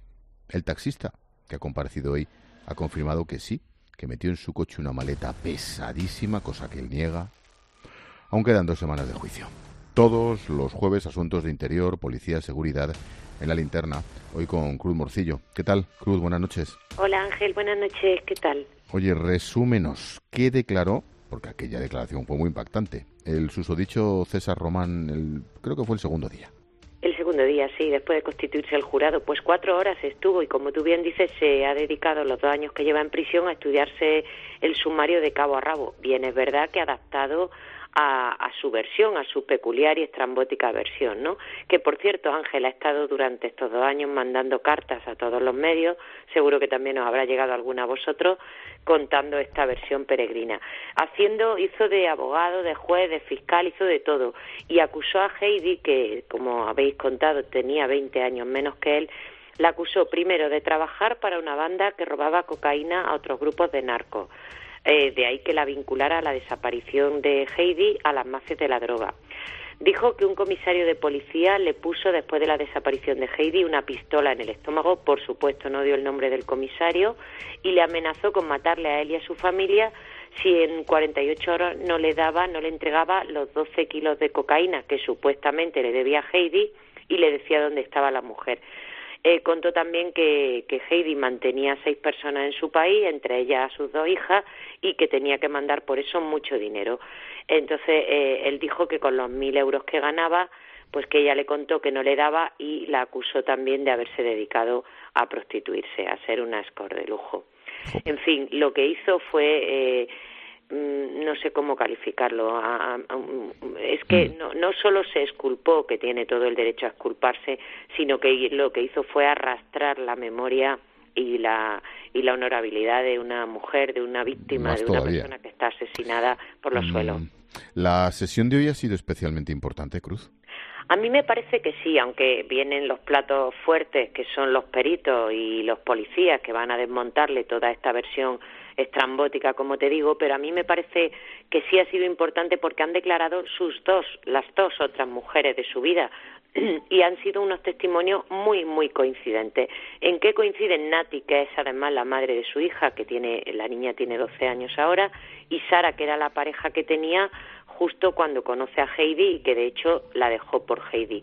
El taxista, que ha comparecido hoy, ha confirmado que sí, que metió en su coche una maleta pesadísima, cosa que él niega. Aún quedan dos semanas de juicio. Todos los jueves, asuntos de interior, policía, seguridad, en la linterna. Hoy con Cruz Morcillo. ¿Qué tal, Cruz? Buenas noches. Hola, Ángel. Buenas noches. ¿Qué tal? Oye, resúmenos. ¿Qué declaró? Porque aquella declaración fue muy impactante. El susodicho César Román, el, creo que fue el segundo día. El segundo día, sí, después de constituirse el jurado. Pues cuatro horas estuvo y, como tú bien dices, se ha dedicado los dos años que lleva en prisión a estudiarse el sumario de cabo a rabo. Bien, es verdad que ha adaptado A, a su versión, a su peculiar y estrambótica versión, ¿no? Que, por cierto, Ángel ha estado durante estos dos años mandando cartas a todos los medios, seguro que también os habrá llegado alguna a vosotros, contando esta versión peregrina. Haciendo, hizo de abogado, de juez, de fiscal, hizo de todo, y acusó a Heidi, que, como habéis contado, tenía veinte años menos que él, la acusó primero de trabajar para una banda que robaba cocaína a otros grupos de narcos. Eh, de ahí que la vinculara a la desaparición de Heidi a las mafias de la droga. Dijo que un comisario de policía le puso, después de la desaparición de Heidi, una pistola en el estómago, por supuesto no dio el nombre del comisario, y le amenazó con matarle a él y a su familia si en cuarenta y ocho horas no le daba, no le entregaba los doce kilos de cocaína que supuestamente le debía a Heidi, y le decía dónde estaba la mujer. Eh, contó también que, que Heidi mantenía a seis personas en su país, entre ellas a sus dos hijas, y que tenía que mandar por eso mucho dinero. Entonces, eh, él dijo que con los mil euros que ganaba, pues que ella le contó que no le daba, y la acusó también de haberse dedicado a prostituirse, a ser una escort de lujo. En fin, lo que hizo fue... Eh, no sé cómo calificarlo, a, a, es que no, no solo se exculpó, que tiene todo el derecho a exculparse, sino que lo que hizo fue arrastrar la memoria y la y la honorabilidad de una mujer, de una víctima, Más de una todavía. persona que está asesinada por los mm, suelos. ¿La sesión de hoy ha sido especialmente importante, Cruz? A mí me parece que sí, aunque vienen los platos fuertes, que son los peritos y los policías, que van a desmontarle toda esta versión estrambótica, como te digo, pero a mí me parece que sí ha sido importante porque han declarado sus dos, las dos otras mujeres de su vida, y han sido unos testimonios muy, muy coincidentes. ¿En qué coinciden Nati, que es además la madre de su hija, que tiene, la niña tiene doce años ahora, y Sara, que era la pareja que tenía justo cuando conoce a Heidi y que de hecho la dejó por Heidi?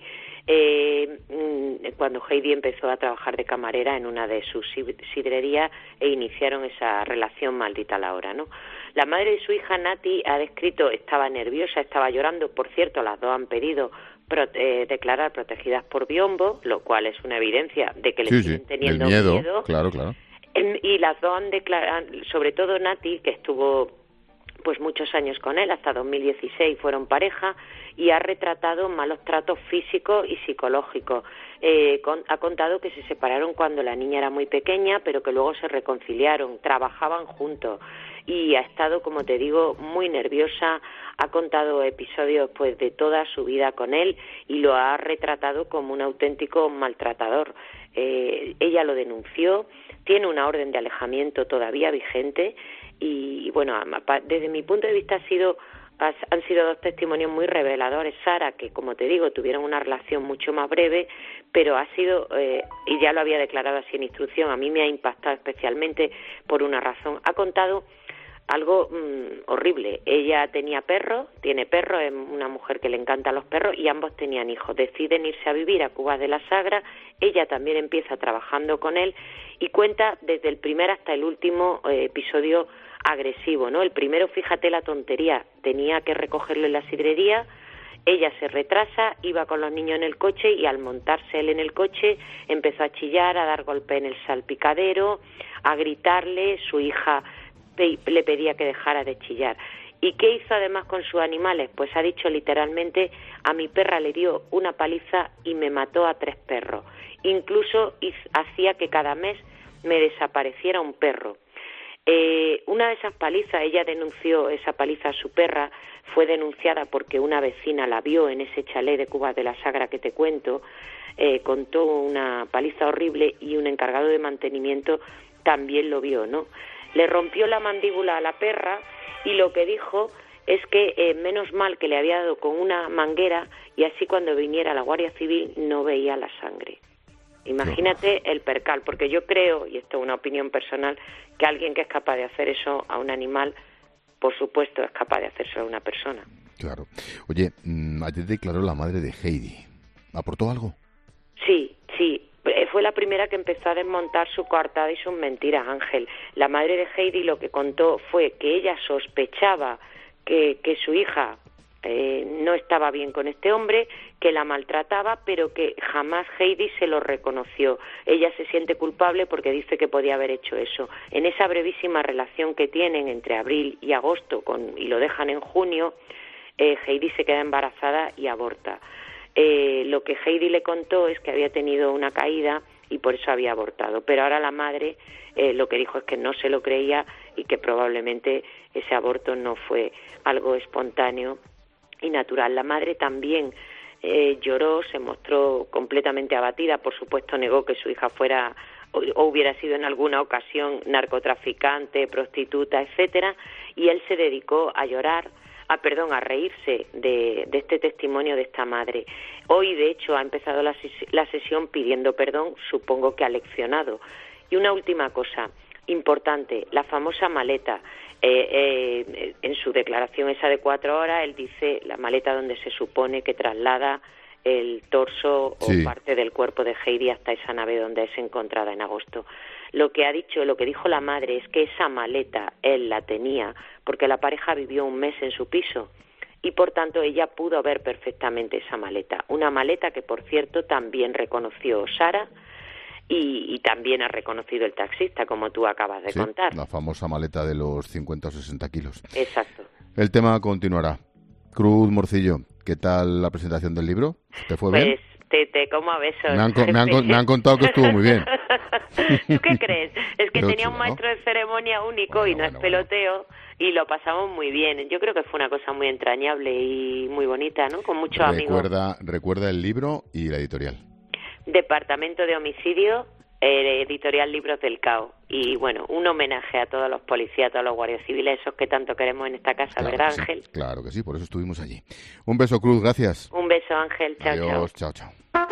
Eh, cuando Heidi empezó a trabajar de camarera en una de sus sidrerías e iniciaron esa relación maldita a la hora, ¿no? La madre de su hija, Nati, ha descrito, estaba nerviosa, estaba llorando, por cierto, las dos han pedido Prote- eh, declarar protegidas por biombo, lo cual es una evidencia de que le sí, siguen sí, teniendo miedo, miedo. Claro, claro. Eh, y las dos han declarado, sobre todo Nati, que estuvo pues muchos años con él, hasta dos mil dieciséis fueron pareja, y ha retratado malos tratos físicos y psicológicos. Eh, con, ha contado que se separaron cuando la niña era muy pequeña, pero que luego se reconciliaron, trabajaban juntos, y ha estado, como te digo, muy nerviosa. Ha contado episodios pues de toda su vida con él y lo ha retratado como un auténtico maltratador. Eh, ella lo denunció, tiene una orden de alejamiento todavía vigente y, bueno, desde mi punto de vista ha sido han sido dos testimonios muy reveladores. Sara, que como te digo, tuvieron una relación mucho más breve, pero ha sido, eh, y ya lo había declarado así en instrucción, a mí me ha impactado especialmente por una razón. Ha contado algo mmm, horrible. Ella tenía perros, tiene perros, es una mujer que le encantan los perros y ambos tenían hijos. Deciden irse a vivir a Cubas de la Sagra, ella también empieza trabajando con él y cuenta desde el primer hasta el último eh, episodio agresivo, ¿no? El primero, fíjate la tontería, tenía que recogerlo en la sidrería, ella se retrasa, iba con los niños en el coche y al montarse él en el coche empezó a chillar, a dar golpe en el salpicadero, a gritarle, su hija le pedía que dejara de chillar. ¿Y qué hizo además con sus animales? Pues ha dicho literalmente, a mi perra le dio una paliza y me mató a tres perros. Incluso hacía que cada mes me desapareciera un perro. Eh, una de esas palizas, ella denunció esa paliza a su perra, fue denunciada porque una vecina la vio en ese chalet de Cubas de la Sagra que te cuento, eh, contó una paliza horrible y un encargado de mantenimiento también lo vio, ¿no? Le rompió la mandíbula a la perra y lo que dijo es que eh, menos mal que le había dado con una manguera y así cuando viniera la Guardia Civil no veía la sangre. Imagínate el percal, porque yo creo, y esto es una opinión personal, que alguien que es capaz de hacer eso a un animal, por supuesto, es capaz de hacerse a una persona. Claro. Oye, ayer declaró la madre de Heidi. ¿Aportó algo? Sí, sí. Fue la primera que empezó a desmontar su coartada y sus mentiras, Ángel. La madre de Heidi lo que contó fue que ella sospechaba que, que su hija eh, no estaba bien con este hombre, que la maltrataba, pero que jamás Heidi se lo reconoció. Ella se siente culpable porque dice que podía haber hecho eso. En esa brevísima relación que tienen entre abril y agosto con, y lo dejan en junio, eh, Heidi se queda embarazada y aborta. Eh, lo que Heidi le contó es que había tenido una caída y por eso había abortado, pero ahora la madre eh, lo que dijo es que no se lo creía y que probablemente ese aborto no fue algo espontáneo y natural. La madre también eh, lloró, se mostró completamente abatida, por supuesto negó que su hija fuera o, o hubiera sido en alguna ocasión narcotraficante, prostituta, etcétera, y él se dedicó a llorar, a perdón, a reírse de, de este testimonio de esta madre. Hoy, de hecho, ha empezado la, la sesión pidiendo perdón, supongo que ha leccionado. Y una última cosa importante, la famosa maleta. Eh, eh, en su declaración esa de cuatro horas, él dice la maleta donde se supone que traslada el torso sí. o parte del cuerpo de Heidi hasta esa nave donde es encontrada en agosto. Lo que ha dicho, lo que dijo la madre es que esa maleta él la tenía porque la pareja vivió un mes en su piso y por tanto ella pudo ver perfectamente esa maleta. Una maleta que, por cierto, también reconoció Sara y, y también ha reconocido el taxista, como tú acabas de sí, contar. La famosa maleta de los cincuenta o sesenta kilos. Exacto. El tema continuará. Cruz Morcillo, ¿qué tal la presentación del libro? ¿Te fue pues, bien? Te, te como a besos. Me han, me, han, me han contado que estuvo muy bien. ¿Tú qué crees? Es que Pero tenía chulo, un ¿no? maestro de ceremonia único Bueno, y no bueno, es peloteo y lo pasamos muy bien. Yo creo que fue una cosa muy entrañable y muy bonita, ¿no? Con muchos amigos. Recuerda, recuerda el libro y la editorial. Departamento de Homicidio, eh, editorial Libros del Cao. Y bueno, un homenaje a todos los policías, a todos los guardias civiles, esos que tanto queremos en esta casa, Claro ¿verdad, que sí, Ángel? claro que sí, por eso estuvimos allí. Un beso, Cruz, gracias. Un beso, Ángel. Chao, Adiós, chao, chao.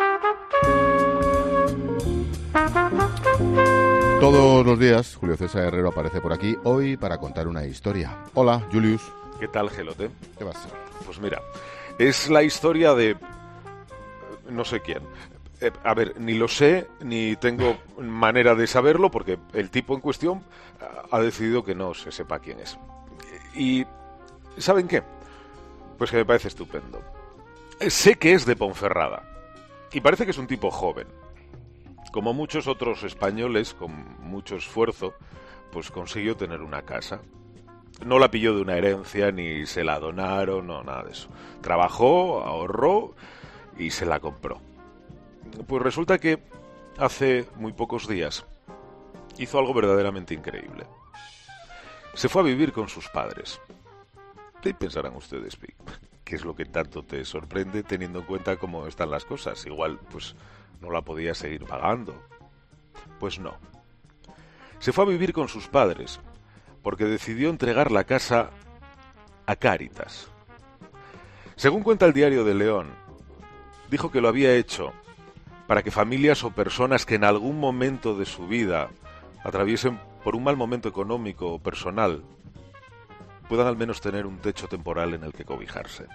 Todos los días Julio César Herrero aparece por aquí, hoy para contar una historia. Hola, Julius. ¿Qué tal, Gelote? ¿Qué pasa? Pues mira, es la historia de... no sé quién. Eh, a ver, ni lo sé, ni tengo manera de saberlo, porque el tipo en cuestión ha decidido que no se sepa quién es. Y... ¿saben qué? Pues que me parece estupendo. Sé que es de Ponferrada, y parece que es un tipo joven. Como muchos otros españoles, con mucho esfuerzo, pues consiguió tener una casa. No la pilló de una herencia, ni se la donaron, no, nada de eso. Trabajó, ahorró y se la compró. Pues resulta que hace muy pocos días hizo algo verdaderamente increíble. Se fue a vivir con sus padres. Y pensarán ustedes, ¿qué es lo que tanto te sorprende teniendo en cuenta cómo están las cosas? Igual, pues... no la podía seguir pagando. Pues no. Se fue a vivir con sus padres porque decidió entregar la casa a Cáritas. Según cuenta el Diario de León, dijo que lo había hecho para que familias o personas que en algún momento de su vida atraviesen por un mal momento económico o personal puedan al menos tener un techo temporal en el que cobijarse.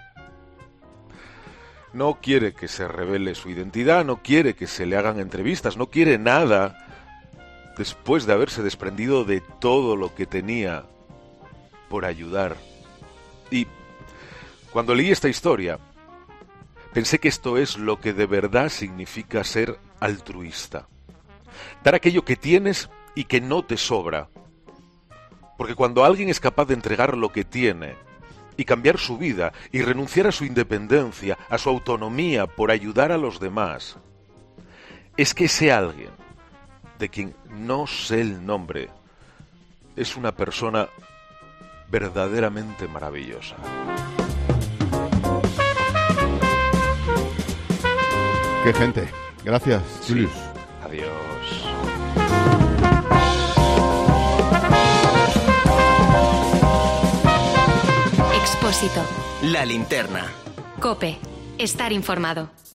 No quiere que se revele su identidad, no quiere que se le hagan entrevistas, no quiere nada después de haberse desprendido de todo lo que tenía por ayudar. Y cuando leí esta historia, pensé que esto es lo que de verdad significa ser altruista. Dar aquello que tienes y que no te sobra. Porque cuando alguien es capaz de entregar lo que tiene y cambiar su vida y renunciar a su independencia, a su autonomía por ayudar a los demás, es que ese alguien, de quien no sé el nombre, es una persona verdaderamente maravillosa. Qué gente. Gracias, Julius. Sí. Adiós. Expósito. La linterna. COPE. Estar informado.